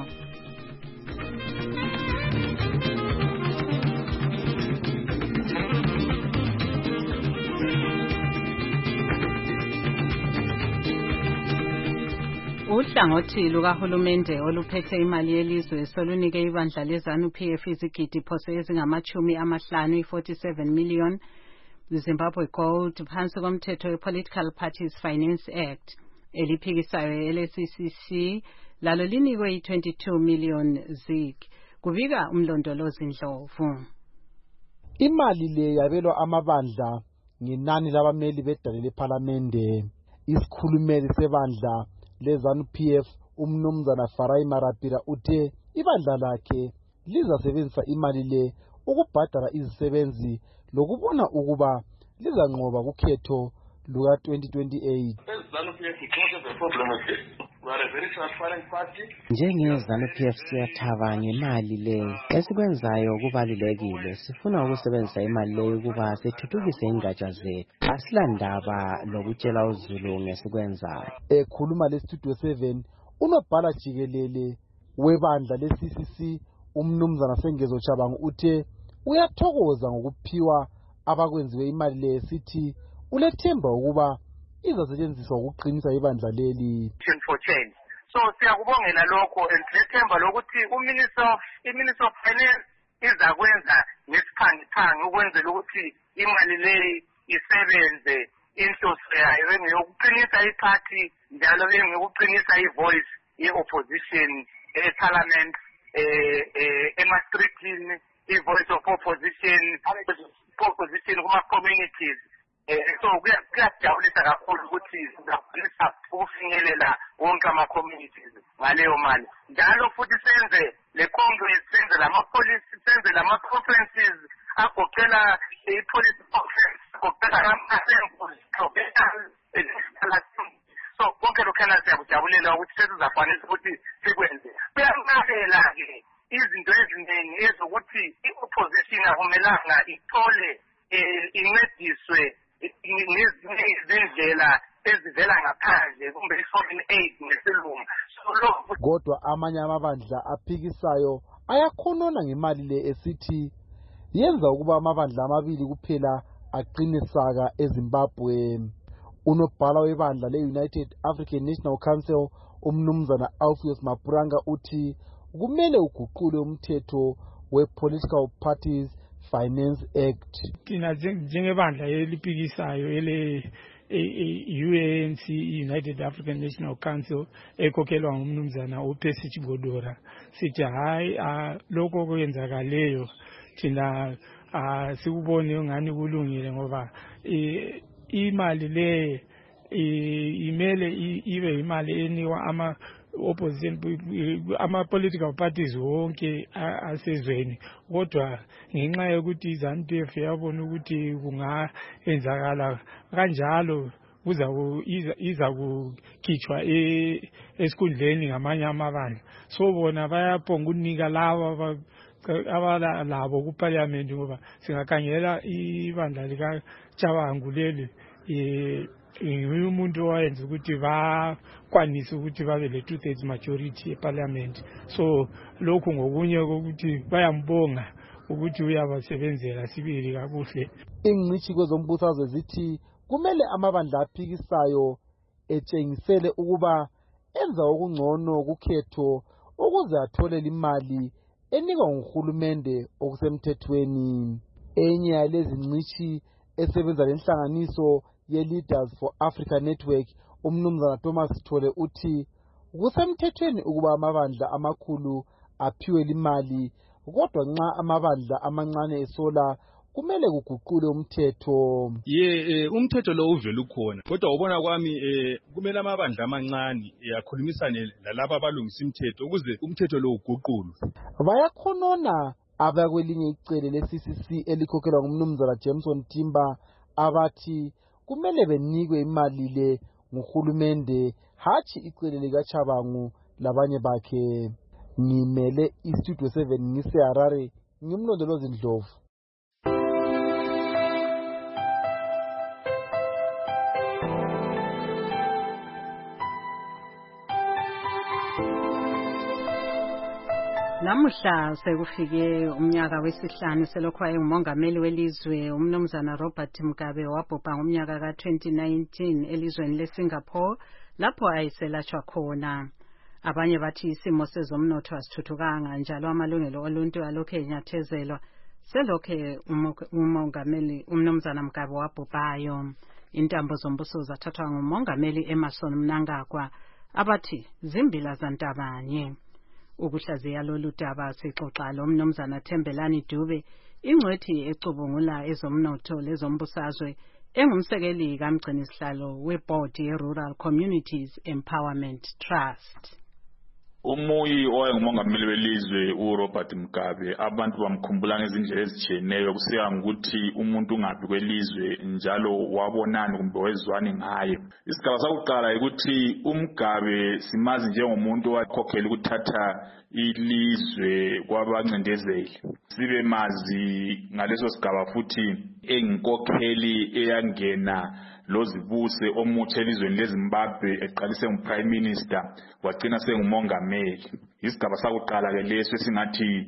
B: Uhlangothi lukahulumende oluphethe imali yelizwe solunike ibandla leZANU-PF izigidi phose ezingama-50 47 million Zimbabwe Gold phansi komthetho we-Political Parties Finance Act. Eliphikisayo LCCC lalo linikwe i-22 million zig. Kubika umlondolozi Ndlovu.
U: Imali le yabelwa amabandla ngenani labameli bedale lePhalamende. Isikhulumeli sebandla leZANU-PF uMnumzana Farai Marapira uthe ibandla lakhe lizasebenzisa imali le ukubhadala izisebenzi lokubona ukuba lizanqoba kukhetho luka-2028.
V: NjengeZANU-PF siyathaba ngemali le esikwenzayo kubalulekile. Sifuna ukusebenzisa imali le ukuba sithuthukise ingatsha zethu. Asilandaba lokutshela uZulu ngesikwenzayo.
U: Ekhuluma leStudio 7 unobhala jikelele webandla le-CCC uMnumzana Sengezo Chabangu uthe uyathokoza ngokuphiwa abakwenziwe imali le, sithi ulethemba ukuba izasetshenziswa ukuqinisa ibandla leli.
W: So siyakubongela lokho andilethemba lokuthi iMinister of Finance izakwenza ngesiphangiphangi ukwenzela ukuthi imali le isebenze inhloso yayo engeyokuqinisa iphathi njalo engeyokuqinisa ivoice ye-opposition eParliament ema-streetini, i-voice of opposition kuma-communities. So kuyajabulisa kakhulu ukuthi sizakwanisa ukufinyelela wonke ama-communities ngaleyo mali. Njalo futhi senze le-congress, senze lama-policy, senze lama-conferences agoqela i-policy conference, agoqela ama-assemblies, so konke lokhana siyakujabulela ukuthi sesizakwanisa ukuthi sikwenze. Kuyamabela-ke izinto eziningi ezokuthi i-opposition akumelanga ithole incediswe ngezindlela ezivela ngaphandle kumbe i-foreign aid ngesilungu.
U: Kodwa amanye amabandla aphikisayo ayakhonona ngemali le esithi yenza ukuba amabandla amabili kuphela aqinisaka eZimbabwe. Unobhala webandla le-United African National Council uMnumzana Alpheus Mapuranga uthi kumele uguqule umthetho we-Political Parties Finance Act.
C: Thina njengebandla eliphikisayo UANC, United African National Council, ekhokhelwa ngumnumzana uPercy Chigodora, sithi hayi lokho kwenzakaleyo thina sikubone ngani kulungile ngoba imali le imele ibe imali enikwa opposition ama-political parties wonke asezweni, kodwa ngenxa yokuthi iZANU-PF yabona ukuthi kungayenzakala kanjalo iza kukhitshwa esikhundleni ngamanye amabandla. So bona bayaphonga ukunika laba abalabo kuparliament, ngoba singakhangela ibandla likaCabangu leli umuntu owayenza ukuthi bakwanise ukuthi babe le 2/3 majority eparliament. So lokhu ngokunye ukuthi bayambonga ukuthi uyabasebenzela sibili kakuhle.
U: Ingcitshi kwezombusazwe zithi kumele amabandla aphikisayo etshengisele ukuba enza okungcono kukhetho ukuze athole imali enikwa nguhulumende okusemthethweni. Enye yalezi ngcitshi esebenza lenhlanganiso ye-Leaders for Africa Network, umnumzana Thomas Thole, uthi kusemthethweni ukuba amabandla amakhulu aphiwe imali, kodwa nxa amabandla amancane esola kumele kuguqule umthetho.
E: Umthetho lo uvela ukhona, kodwa ubona kwami kumele amabandla amancane akhulumisane lalabo abalungisa imithetho ukuze umthetho lo uguqulwe.
U: Bayakhonona abakwelinye icele le-CCC elikhokhelwa ngumnumzana Jameson Timber abathi kumele benikwe imali le nguhulumende, hatshi icele likaCabangu labanye bakhe. Ngimele iStudio 7 ngise-Harare, ngimlondolozi Ndlovu.
B: Namuhla sekufike umnyaka wesihlanu selokhu wayengumongameli welizwe umnumzana Robert Mugabe wabhubha ngomnyaka ka-2019 elizweni leSingapore lapho ayiselatshwa khona. Abanye bathi isimo sezomnotho asithuthukanga, njalo amalungelo oluntu alokhu enyathezelwa selokhu umongameli umnumzana Mugabe wabhubhayo. Intambo zombuso zathathwa ngumongameli Emmerson Mnangagwa abathi zimbila zantabanye. Ukuhlaziya lolu daba sixoxa lo mnumzana Thembelani Dube, ingcwethi ecubungula ezomnotho lezombusazwe, engumsekeli kamgcinisihlalo weboard ye-Rural Communities Empowerment Trust.
G: Umuyi owayengumongameli welizwe uRobert Mugabe, abantu bamkhumbula ngezindlela ezitshiyeneyo kusiya ngokuthi umuntu ungaphi kwelizwe njalo wabonani kumbe wezwani ngaye. Isigaba sakuqala ukuthi uMugabe simazi njengomuntu owakhokhela ukuthatha ilizwe kwabancindezeli. Sibe mazi ngaleso sigaba futhi enginkokheli eyangena lozibuse omutsha elizweni leZimbabwe eqalise nguprime minister wagcina sengumongameli. Isigaba sakuqala ke leso esingathi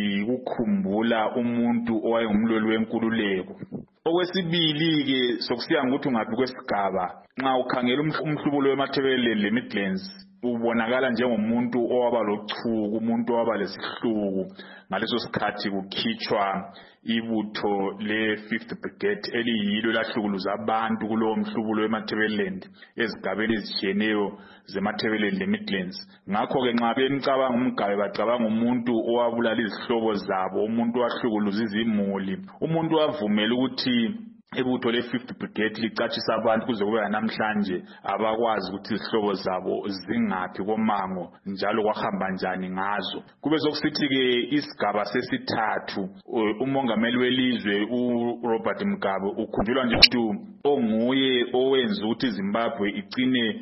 G: yikukhumbula umuntu owayengumlweli wenkululeko. Okwesibili ke sokusiya ngokuthi ungaphi kwesigaba, nxa ukhangela umhlubulo wemathebeleni leMidlands ubonakala njengomuntu owaba lochuku, umuntu owaba lesihluku. Ngaleso sikhathi kukhitshwa ibutho le-5th Brigade eliyilo lahlukuluza abantu kulowo mhlubulo wemathebeleni ezigabeni ezitshiyeneyo zemathebeleni leMidlands. Ngakho-ke nxa bemcabanga uMugabe bacabanga umuntu owabulala izihlobo zabo, umuntu owahlukuluza izimuli, umuntu owavumela ukuthi ibutho le-5th Brigade licatshisa abantu kuze kube namhlanje abakwazi ukuthi izihlobo zabo zingaphi komango njalo kwahamba njani ngazo. Kube sokusithi-ke isigaba sesithathu, umongameli welizwe uRobert Mugabe ukhunjulwa njengomuntu onguye owenza ukuthi iZimbabwe igcine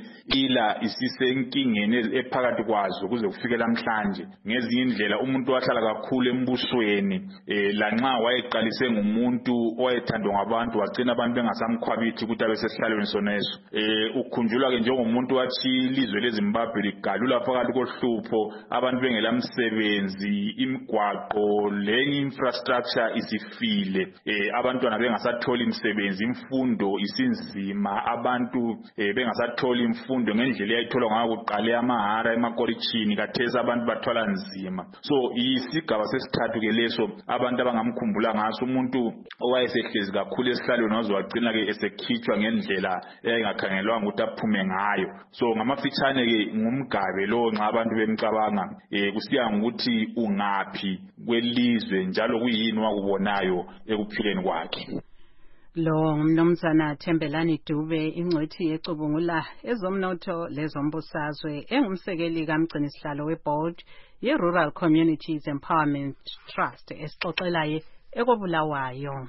G: isisenkingeni ephakathi kwazo kuze kufike namhlanje. Ngezinye indlela umuntu wahlala kakhulu embusweni, lanxa wayeqalise ngumuntu owayethandwa ngabantu wagcina abantu bengasamkhwabithi ukuthi abe sesihlalweni soneso. Ukhunjulwa ke njengomuntu wathi ilizwe leZimbabwe ligalula phakathi kohlupho, abantu bengela msebenzi, imigwaqo lenye infrastructure isifile, abantwana bengasatholi imsebenzi, imfundo isinzima, abantu bengasatholi imfundo ngendlela eyayitholwa ngayo kuqala amahara emakolitshini, kathesi abantu bathwala nzima. So isigaba sesithathu ke leso abantu abangamkhumbula ngaso, umuntu owayesehlezi kakhulu esihlalweni waze wagcina ke esekhitshwa ngendlela eyayingakhangelwanga ukuthi aphume ngayo. So ngamafitshane ke nguMugabe lo nxa abantu bemcabanga kusiya ngokuthi ungaphi kwelizwe njalo kuyini wakubonayo ekuphileni kwakhe.
B: Lo ngumnumzana Thembelani Dube ingcwethi yecubungula ezomnotho lezombusazwe engumsekeli kaMgcinisihlalo weBoard ye-Rural Communities Empowerment Trust esixoxelayo ekobulawayo.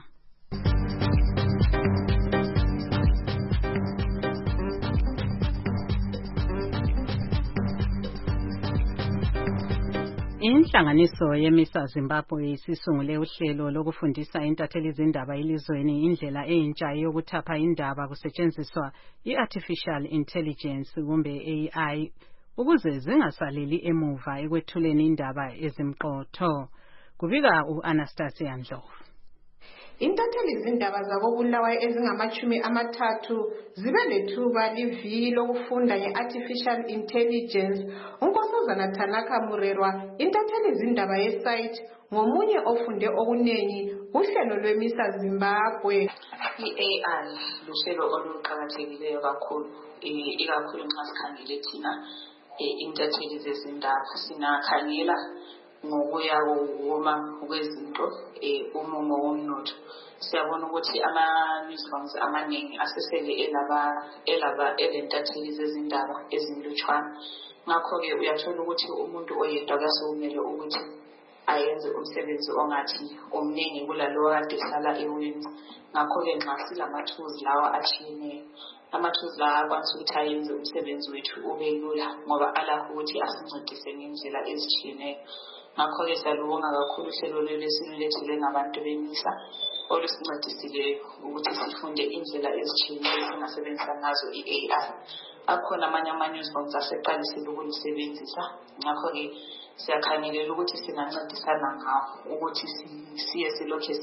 B: Inhlanganiso yeMISA Zimbabwe isisungule uhlelo lokufundisa intatheli zindaba elizweni indlela entsha yokuthapha indaba kusetshenziswa i-artificial intelligence kumbe AI ukuze zingasaleli emuva ekwethuleni indaba ezimqotho. Kubika uAnastasia Ndlovu.
F: Intatheli zindaba zakobulawayo ezingama-30 zibe lethuba liviki lokufunda nge-artificial intelligence. uNkosazana Tanaka Murerwa, intatheli zindaba yesite, ngomunye ofunde okuningi uhlelo lweMISA Zimbabwe.
H: I-AI luhlelo oluqakathekileyo kakhulu, ikakhulu nxa sikhangele thina intatheli zezindaba singakhangela ngokuya woma kwezinto umumo womnotho. Siyabona ukuthi ama-newsrooms amaningi asesele elentatheli zezindaba ezilutshwana. Ngakho-ke uyathola ukuthi umuntu oyedwa kasekumele ukuthi ayenze umsebenzi ongathi omningi kulalowo kade ehlala ewini. Ngakho-ke nxa silama-tools lawa atshiyeneyo, ama-tools lawa akwanisa ukuthi ayenze umsebenzi wethu ube lula ngoba alakho ukuthi asincedise ngendlela ezitshiyeneyo. Ngakho-ke siyalubonga kakhulu uhlelo lwesilulethile ngabantu beMISA olusincedisile ukuthi sifunde indlela ezitshiyeneyo esingasebenzisa ngazo i-AI. Akhona amanye ama-newsrooms aseqalisile ukulisebenzisa. Ngakho-ke siyakhangelela ukuthi singancedisana ngawo ukuthi siye silokhe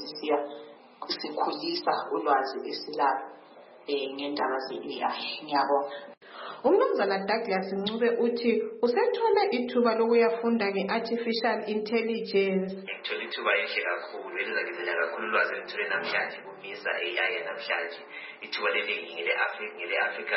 H: sikhulisa ulwazi esilalo ngendaba ze-AI. Ngiyabonga.
F: uMnumzana Douglas Ncube uthi usethole ithuba lokuyafunda nge-artificial intelligence.
I: Ngithole ithuba elihle kakhulu elizakizela kakhulu ulwazi elithole namhlanje kuMISA AI namhlanje. Ithuba leli ngele Africa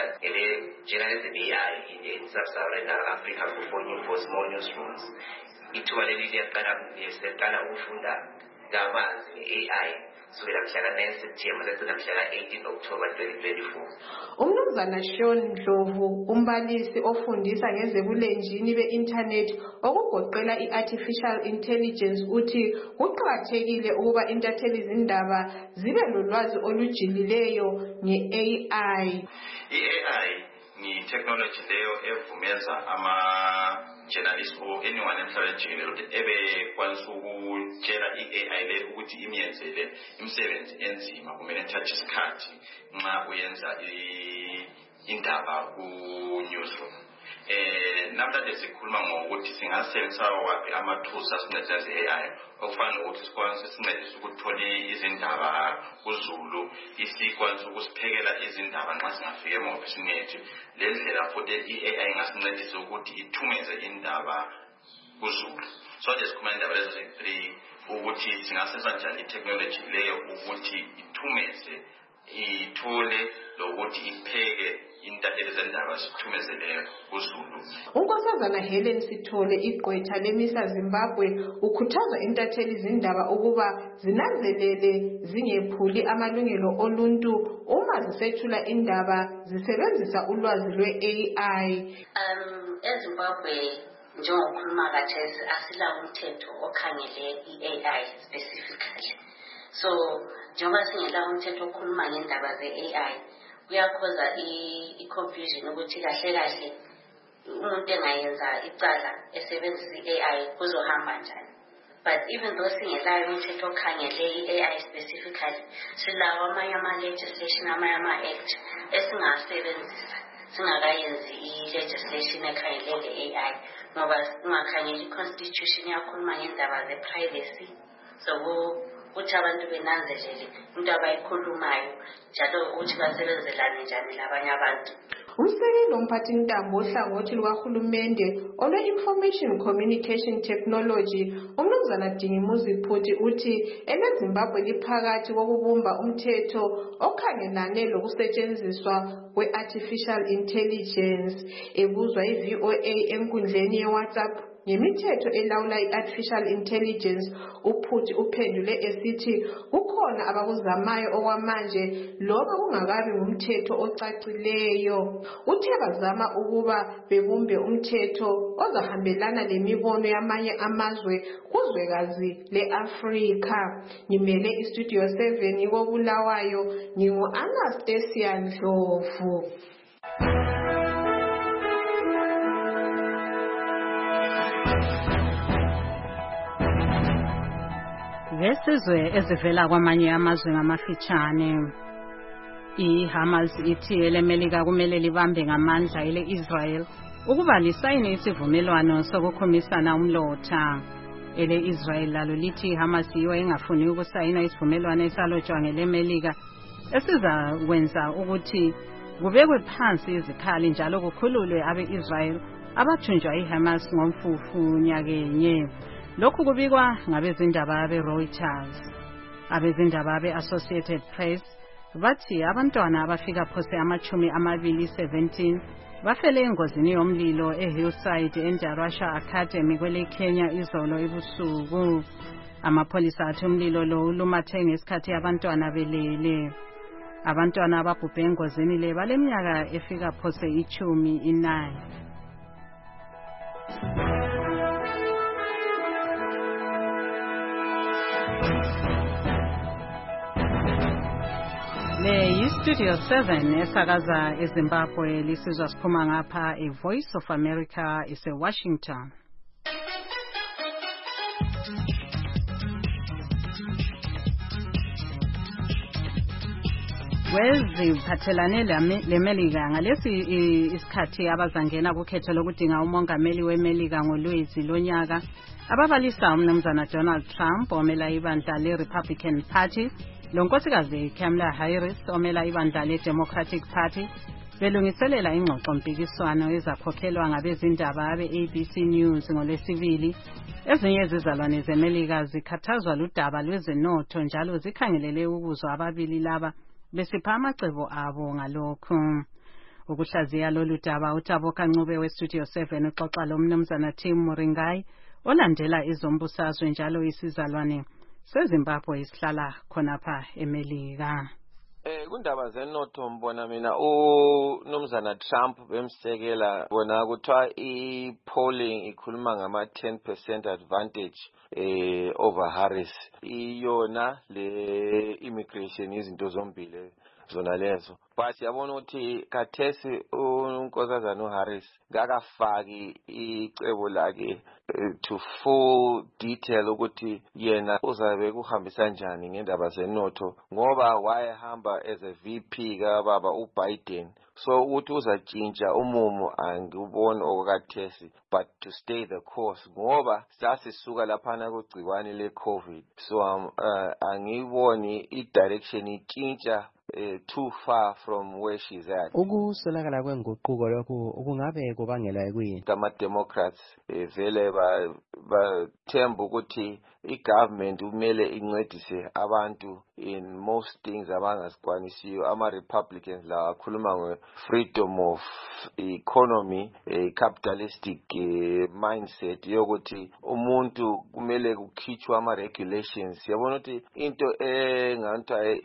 I: journalism AI in sub-Saharan Africa for small newsrooms. Ithuba leli liyaqala ukufunda kabanzi nge-AI kusukela mhla 9 September lecina mhla 18 October 2024.
F: uMnumzana Sean Ndlovu, umbalisi ofundisa ngezebulenjini be-internet okugoqela i-artificial intelligence, uthi kuqakathekile ukuba intatheli zindaba zibe lolwazi olujilileyo nge-AI.
X: I-AI ni-technology leyo evumeza ama-journalist or anyone emhlabeni jikelele ukuthi ebekwanisa ukutshela i-AI le ukuthi imyenzele imisebenzi enzima kumele ithathe isikhathi nxa uyenza indaba ku-newsroom. Namhlanje sikhuluma ngokuthi singasebenzisa waphi ama-tools asincedisa ze-AI okufana nokuthi sikwanise sincedise ukuthola izindaba kuZulu, isikwanise ukusiphekela izindaba nxa singafika ema-ofisini ethu. Le ndlela futhi i-AI ingasincedisa ukuthi ithumeze indaba kuZulu. So nje sikhuluma indaba lezo zi-3 ukuthi singasebenzisa njani i-technology leyo ukuthi ithumeze, ithole lokuthi ipheke intatheli zendaba sithumezele kuZulu.
F: uNkosazana Helen Sithole, igqwetha leMISA Zimbabwe, ukhuthaza intatheli zindaba ukuba zinanzelele zingephuli amalungelo oluntu uma zisethula indaba zisebenzisa ulwazi lwe-AI.
H: eZimbabwe njengokhuluma khathesi asilawo umthetho okhangele i-AI specifically. So njengoba singelawo umthetho okhuluma ngendaba ze-AI kuyakhoza i-confusion ukuthi kahle umuntu engayenza icala esebenzisa i-AI kuzohamba njani. But even though singelayo umthetho okhangele i-AI specifically, silawo amanye ama-legislation, amanye ama-act esingasebenzisa singakayenzi i-legislation ekhangele le-AI ngoba ungakhangela i-constitution yakhuluma ngendaba ze-privacy. So ukuthi abantu benanzelele into abayikhulumayo njalo ukuthi basebenzelane njani labanye abantu.
F: Umsekeli womphathintambo ohlangothi lukahulumende olwe-Information Communication Technology, uMnumzana Dingimuzi Phuthi, uthi eleZimbabwe liphakathi kokubumba umthetho okhangelane lokusetshenziswa kwe-artificial intelligence. Ebuzwa i-VOA enkundleni ye-WhatsApp, ngemithetho elawula i-artificial intelligence, uPhuthi uphendule esithi kukhona abakuzamayo okwamanje loba kungakabi ngumthetho ocacileyo. Uthe bazama ukuba bebumbe umthetho ozahambelana lemibono yamanye amazwe kuzwekazi le-Afrika. Ngimele iStudio 7 koBulawayo, ngingu-Anastasia Ndlovu.
B: Ngesizwe ezivela kwamanye amazwe ngamafitshane, iHamas ithi elemelika kumele libambe ngamandla ele-Israel ukuba lisayine isivumelwano sokukhumisana umlotha. Ele-Israel lalo lithi iHamas yiyo engafuni ukusayina isivumelwano esalotshwa ngelemelika esizakwenza ukuthi kubekwe phansi izikhali njalo kukhululwe abe-Israel abathunjwa iHamas ngomfufu nyakenye. Lokhu kubikwa ngabezindaba be-Reuters. Abezindaba be-Associated Press bathi abantwana abafika phose 17 bafele engozini yomlilo eHillside eNdarasha Academy kwele Kenya izolo ebusuku. Amapholisa athi umlilo lo ulumathe ngesikhathi abantwana belele. Abantwana ababhubhe engozini le baleminyaka efika phose 19. Le yiStudio 7 esakaza eZimbabwe lisizwa siphuma ngapha eVoice of America ise-Washington. Kweziphathelane lemelika ngalesi isikhathi abazangena kukhetho lokudinga umongameli wemelika ngoLwezi lonyaka ababalisa umnumzana Donald Trump omela ibandla le-Republican Party lonkosikazi Kamala Harris omela ibandla le-Democratic Party belungiselela ingxoxo mpikiswano ezakhokhelwa ngabezindaba abe-ABC News ngolwesibili. Ezinye izizalwane zemelika zikhathazwa ludaba lwezenotho njalo zikhangelele ukuzwa ababili laba besipha amacebo abo ngalokhu. Ukuhlaziya lolu daba uTaboka Ncube weStudio 7 uxoxa lomnumzana Tim Muringai olandela izombusazwe njalo isizalwane seZimbabwe isihlala khonapha emelika.
D: Kundaba zenotho mbona mina uNomzana Trump bemsekela bona kuthiwa i-polling ikhuluma ngama 10% advantage over Harris. Iyona le immigration izinto zombili zona lezo. But yabona ukuthi kathesi unkosazana uHarris ngakafaki icebo lakhe to full detail ukuthi yena uzabe kuhambisa njani ngendaba zenotho ngoba wayehamba as a VP kababa uBiden. So ukuthi uzatshintsha umumo angiboni okukathesi, but to stay the course ngoba sasisuka laphana kugciwane le-COVID. So angiboni i-direction itshintsha too far from where she's at.
V: Ukusolakala kwenguquko lokhu kungabe kubangela kuyini?
D: Ama-Democrats vele bathemba ukuthi i-government kumele incedise abantu in most things abangazikwanisiyo. Ama-Republicans la akhuluma nge-freedom of economy, capitalistic mindset yokuthi umuntu kumele kukhitshwe ama-regulations. Yabona ukuthi into enganthwa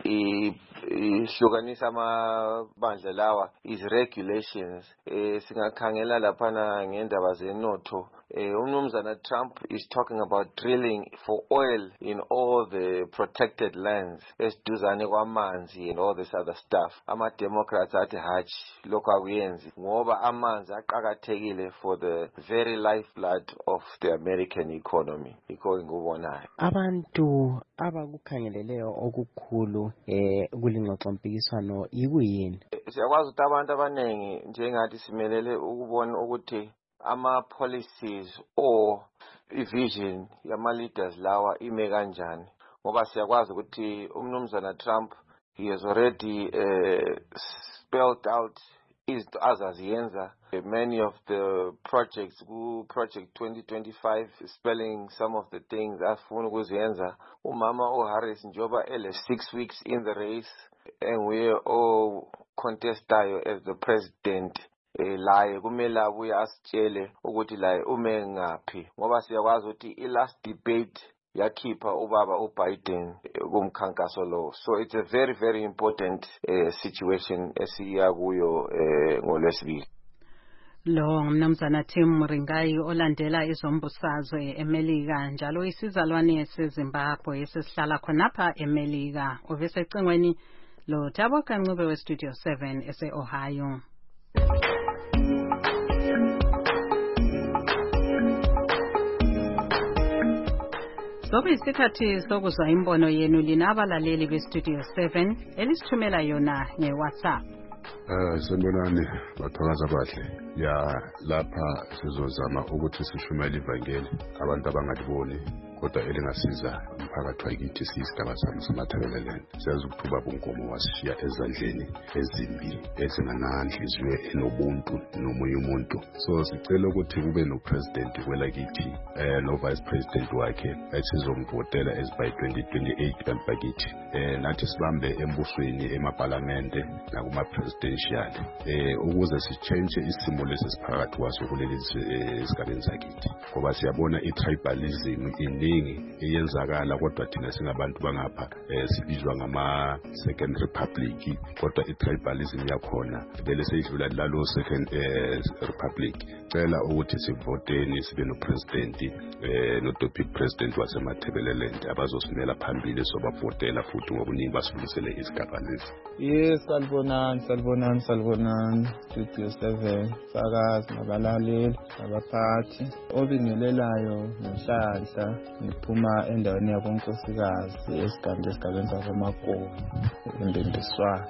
D: ihlukanisa amabandla lawa is regulations. Singakhangela laphana ngendaba zenotho. Umnumzana Trump is talking about drilling for oil in all the protected lands, esiduzane kwamanzi and all this other stuff. Ama-Democrats athi hatch lokhu akuyenzi ngoba amanzi aqakathekile for the very lifeblood of the American economy. Yikho ngikubonayo.
V: Abantu abakukhangeleleyo okukhulu kulingxoxo mpikiswano yikuyini?
D: Siyakwazi ukuthi abantu abaningi njengathi simelele ukubona ukuthi ama-policies or i-vision yama-leaders lawa ime kanjani ngoba siyakwazi ukuthi umnumzana Trump he has already spelled out izinto azaziyenza. Many of the projects ku-Project 2025 spelling some of the things afuna ukuziyenza. Umama uHarris njoba 6 weeks in the race and we all contestayo as the president laye kumele abuye asitshele ukuthi laye ume ngaphi, ngoba siyakwazi ukuthi i-last debate yakhipha ubaba uBiden kumkhankaso lo. So it's a very very important situation esiya kuyo ngoLwesibili.
B: Lo ngumnumzana Tim Muringayi olandela izombusazwe eMelika njalo isizalwane seZimbabwe esihlala khonapha eMelika. Ubesecingweni lo Thabo Kancube weStudio 7 ese-Ohio. Sokuyisikhathi sokuzwa imbono yenu lina abalaleli beStudio 7 elisithumela yona ngeWhatsApp.
J: Sanibonani bathokaza bahle. Ya lapha sizozama ukuthi sishumele ivangeli abantu abangaliboni kodwa elingasiza umphakathi wakithi siyisigaba sami samathebeleleni. Siyazi ukuthi ubaba uNkomo wasishiya ezandleni ezimbi ezingananhliziyo enobuntu nomunye umuntu. So sicela ukuthi kube nopresident kwelakithi no vice president wakhe esizomvotela by 2028 kanti bakithi nathi sibambe embusweni emaparlamente nakuma presidential ukuze sichange isimo lesisiphakathi kwaso kuleli esigabeni sakithi, ngoba siyabona i-tribalism iningi iyenzakala kodwa thina singabantu bangapha sibizwa ngama second republic, kodwa i-tribalism yakhona vele seyidlula lalo second republic. Cela ukuthi sivoteni sibe no president no topic president wasemathebeleland abazosimela phambili sobavotela futhi ngokuningi basifundisele isigaba lesi.
K: Yes, salibonani Studio 7 sakazi nabalaleli nabaphathi obingelelayo nohlahla ngiphuma endaweni yabonkosikazi esigabeni sakoMakomo eMbendiswana.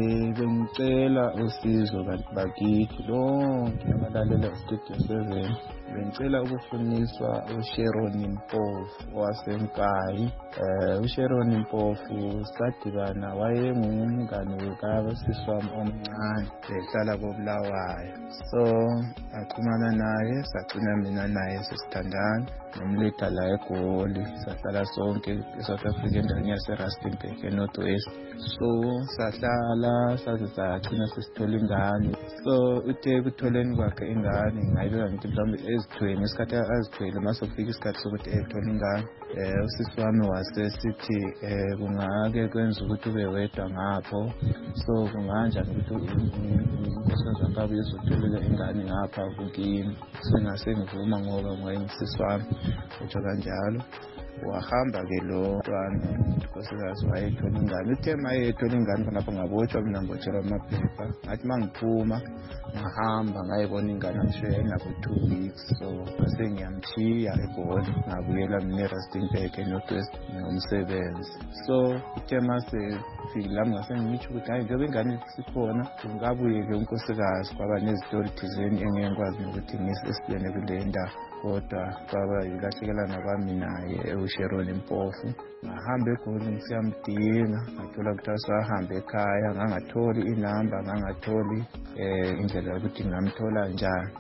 K: Bengicela usizo bakithi lonke abalaleli Studio 7. Bengicela ukufuniswa uSharon Mpofu waseNkayi. uSharon Mpofu sadibana wayengumngane kabasiswami omncane ehlala koBulawayo. So axhumana naye sagcina mina naye sesithandana nomletha la eGoli, sahlala sonke eSouth Africa endaweni yaseRustenburg eNorth West. So sahlala saze sagcina sesithola ingane. So uthe kutholeni kwakhe ingane ngayibeka ngithi mhlawumbe ezithweni isikhathi azithwele mase kufika isikhathi sokuthi ethola ingane. Usisi wami wasesithi kungake kwenza ukuthi ube wedwa ngapho, so kunganjani ukuthi unkosikazi kabi izotholela ingane ngapha kukimi. Sengase ngivuma ngoba ngoyisisi wami utsho kanjalo. Wahamba ke lo mntwana unkosikazi wayethola ingane. Uthe mayethola ingane khonapho ngabotshwa mina ngibotshela amaphepha. Ngathi mangiphuma ngahamba ngayibona ingane amshiya enabo 2 weeks. So bese ngiyamshiya eGoli ngabuyela mina eRustenburg eNorth West ngomsebenzi. So uthe mase fika la ngase ngithi ukuthi hayi njengoba ingane sikhona kungabuye ke unkosikazi kwaba nezitori thizeni engeke ngikwazi ukuthi ngisesibene kule ndawo, kodwa kwaba yilahlekelana kwami naye uSharon Mpofu. Ngahamba eGoli ngisiyamdinga ngathola ukuthi asahambe ekhaya, ngangatholi inamba, ngangatholi indlela yokuthi ngamthola njani.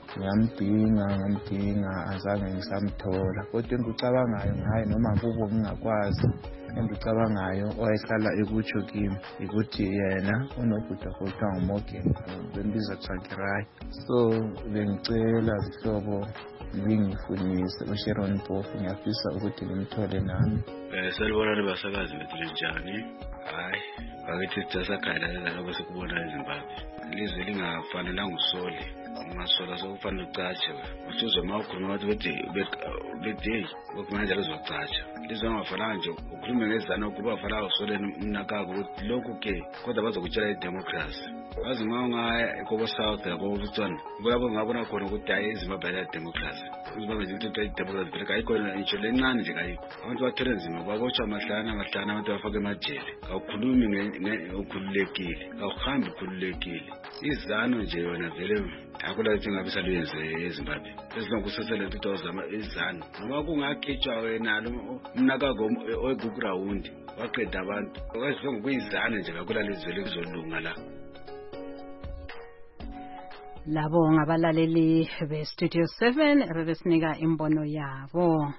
K: Ngamdinga azange ngisamthola, kodwa engikucabangayo ngaye noma kubo ngingakwazi engikucabangayo owayehlala ekutsho kimi ukuthi yena unobhuda kuthiwa nguMorgan bembiza Tsakirai. So bengicela zihlobo lingifunise uSharon Mpofu, ngiyafisa ukuthi ngimthole nami.
L: Salibonani basakazi bethu njani? Hayi bakithi sasakhala naloko sikubona eZimbabwe. Lizwe lingafanelanga usole, ungasola sokufanele ucatshe. Usizwe mawukhuluma ukuthi beday okumanje lizocatsha. Lizwe ngafanele nje ukhulume ngezana ukuba fanele usole umnakako ukuthi lokhu ke kodwa bazokutshela idemocracy. Wazi ngaya kobo South yakoBotswana. Kulapho ngabona khona ukuthi hayi eZimbabwe la democracy. Uzibabe nje ukuthi idemocracy phela ayikho nje lencane nje kayikho. Abantu bathele nzima babotshwa amahlana abantu bafake emajele. Awukhulumi ukhululekile, awuhambi ukhululekile. Izano nje yona vele akula ukuthi ngabisa luyenze eZimbabwe. Ezingokusesele 2000 izano. Ngoba kungakhitshwa wena umnakako oweGugurawundi waqeda abantu. Okwazi ngokuyizana nje akula lizwe lekuzolunga la.
B: Labo ngabalaleli beStudio 7 bebesinika imbono yabo.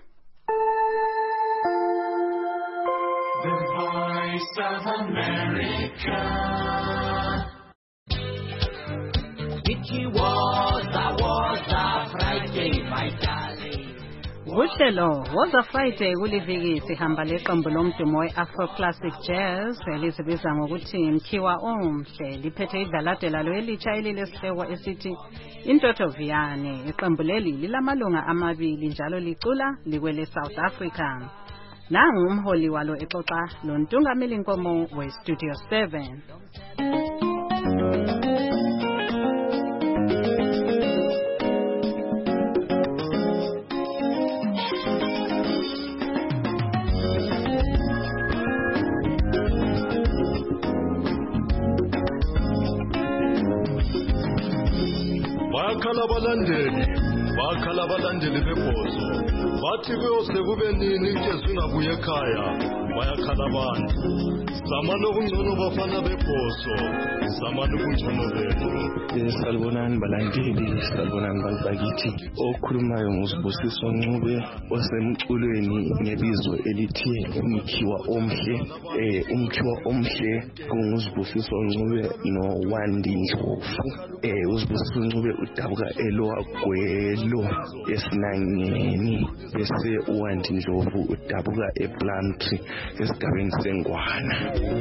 M: The Voice of America.
B: Uhlelo Woza Friday kuliviki sihamba leqembu lomdumo we-Afro Classic Jazz elizibiza ngokuthi Mkhiwa Omhle liphethe idlalade lalo elitsha elilesihloko esithi Intotho Viyane. Iqembu leli lilamalunga amabili njalo licula likwele South Africa. Nangu umholi walo exoxa lontungameli Nkomo we-Studio 7.
N: bakhala abalandeli bebhozo bathi kuyose kube nini ijesu ingabuye ekhaya bayakhala abantu zamani okungcono bafana bebhozo zamani okungcono benu.
O: Salibonani balandeli, salibonani bakithi. Okhulumayo nguSibusiso Ncube osemculweni ngebizo elithi Mkhiwa Omhle. Umkhiwa Omhle kunguSibusiso Ncube noWandi Ndlovu. uSibusiso Ncube udabuka eLowagwelo eSinangeni bese uWandi Ndlovu udabuka ePlumtree esigabeni seNgwana.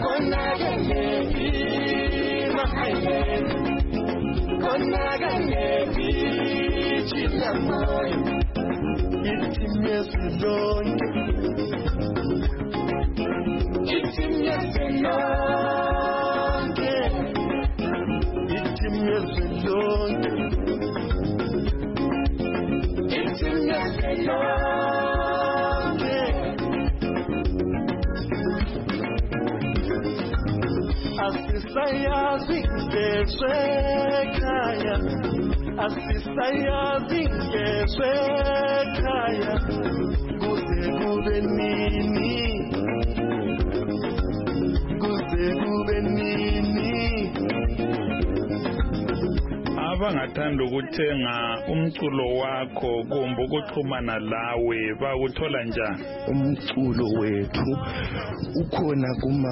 N: Asisayazi ngezwe khaya kuze kube nini
P: abangathanda ukuthenga umculo wakho kumbe ukuxhumana lawe bakuthola njani?
O: Umculo wethu ukhona kuma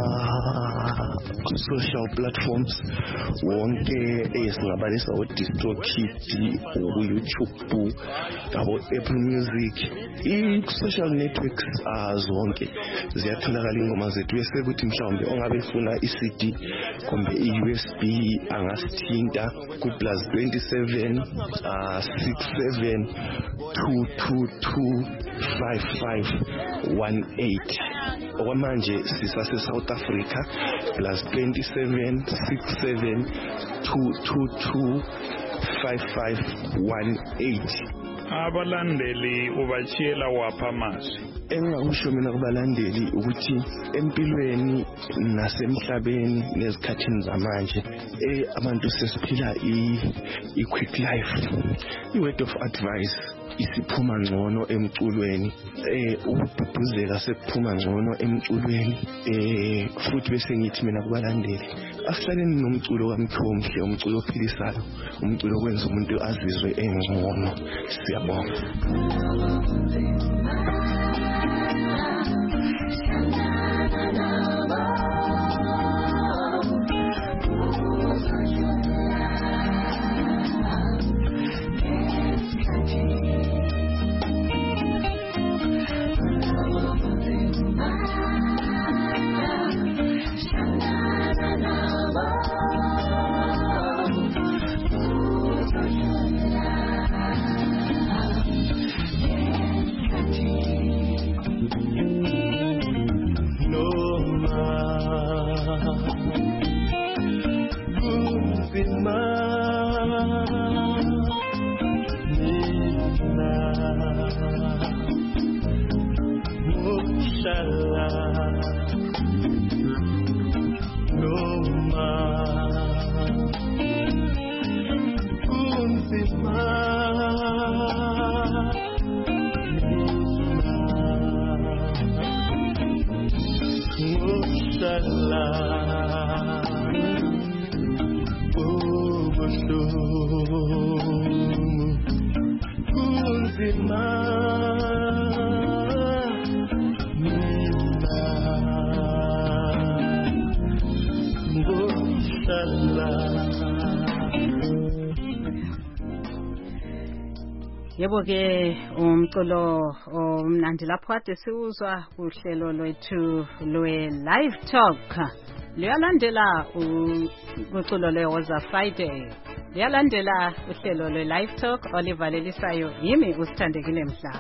O: social platforms wonke esingabalisa uDistroKid, uYouTube, Apple Music, i-social networks zonke ziyatholakala ingoma zethu. Bese kuthi mhlawumbe ongabefuna i-CD kumbe i-USB angasithinta ku +27 67 222 5518. Okwamanje sisase South Africa +27 67 222 5518.
P: Abalandeli ubachiyela wapha amazwi?
O: Engakusho mina kubalandeli ukuthi empilweni nasemhlabeni nezikhathini zamanje abantu sesiphila i-quick life. I-word of advice isiphuma ngcono emculweni, ukududuzeka sekuphuma ngcono emculweni. Futhi bese ngithi mina kubalandeli asihlaleni nomculo kaMkhiwa Omhle, umculo ophilisayo, umculo okwenza umuntu azizwe engcono. Siyabonga.
B: Yebo ke umculo omnandi lapho ade siuzwa uhlelo lwethu lwe-Live Talk. Liyalandela uculo lweWoza Friday. Liyalandela uhlelo lwe-Live Talk olivalelisayo yimi uSithandekile Mhlaba.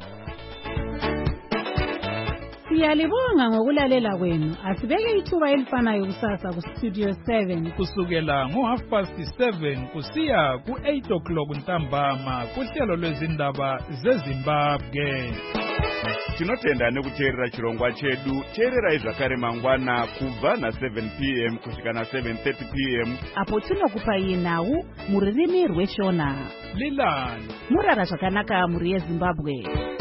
A: Siyalibonga ngokulalela kwenu. Asibeke ithuba elifanayo kusasa ku Studio 7
P: kusukela ngo7:30 kusiya ku8 ntambama kuhlelo lwezindaba zeZimbabwe.
Q: Tinotenda nekuteerera chirongwa chedu. Teerera zvakare mangwana kubva na7 p.m. kusvika na7:30 p.m.
A: apo tinokupa nhau muririmi rweShona.
P: Lilani
A: murara zvakanaka muri yeZimbabwe.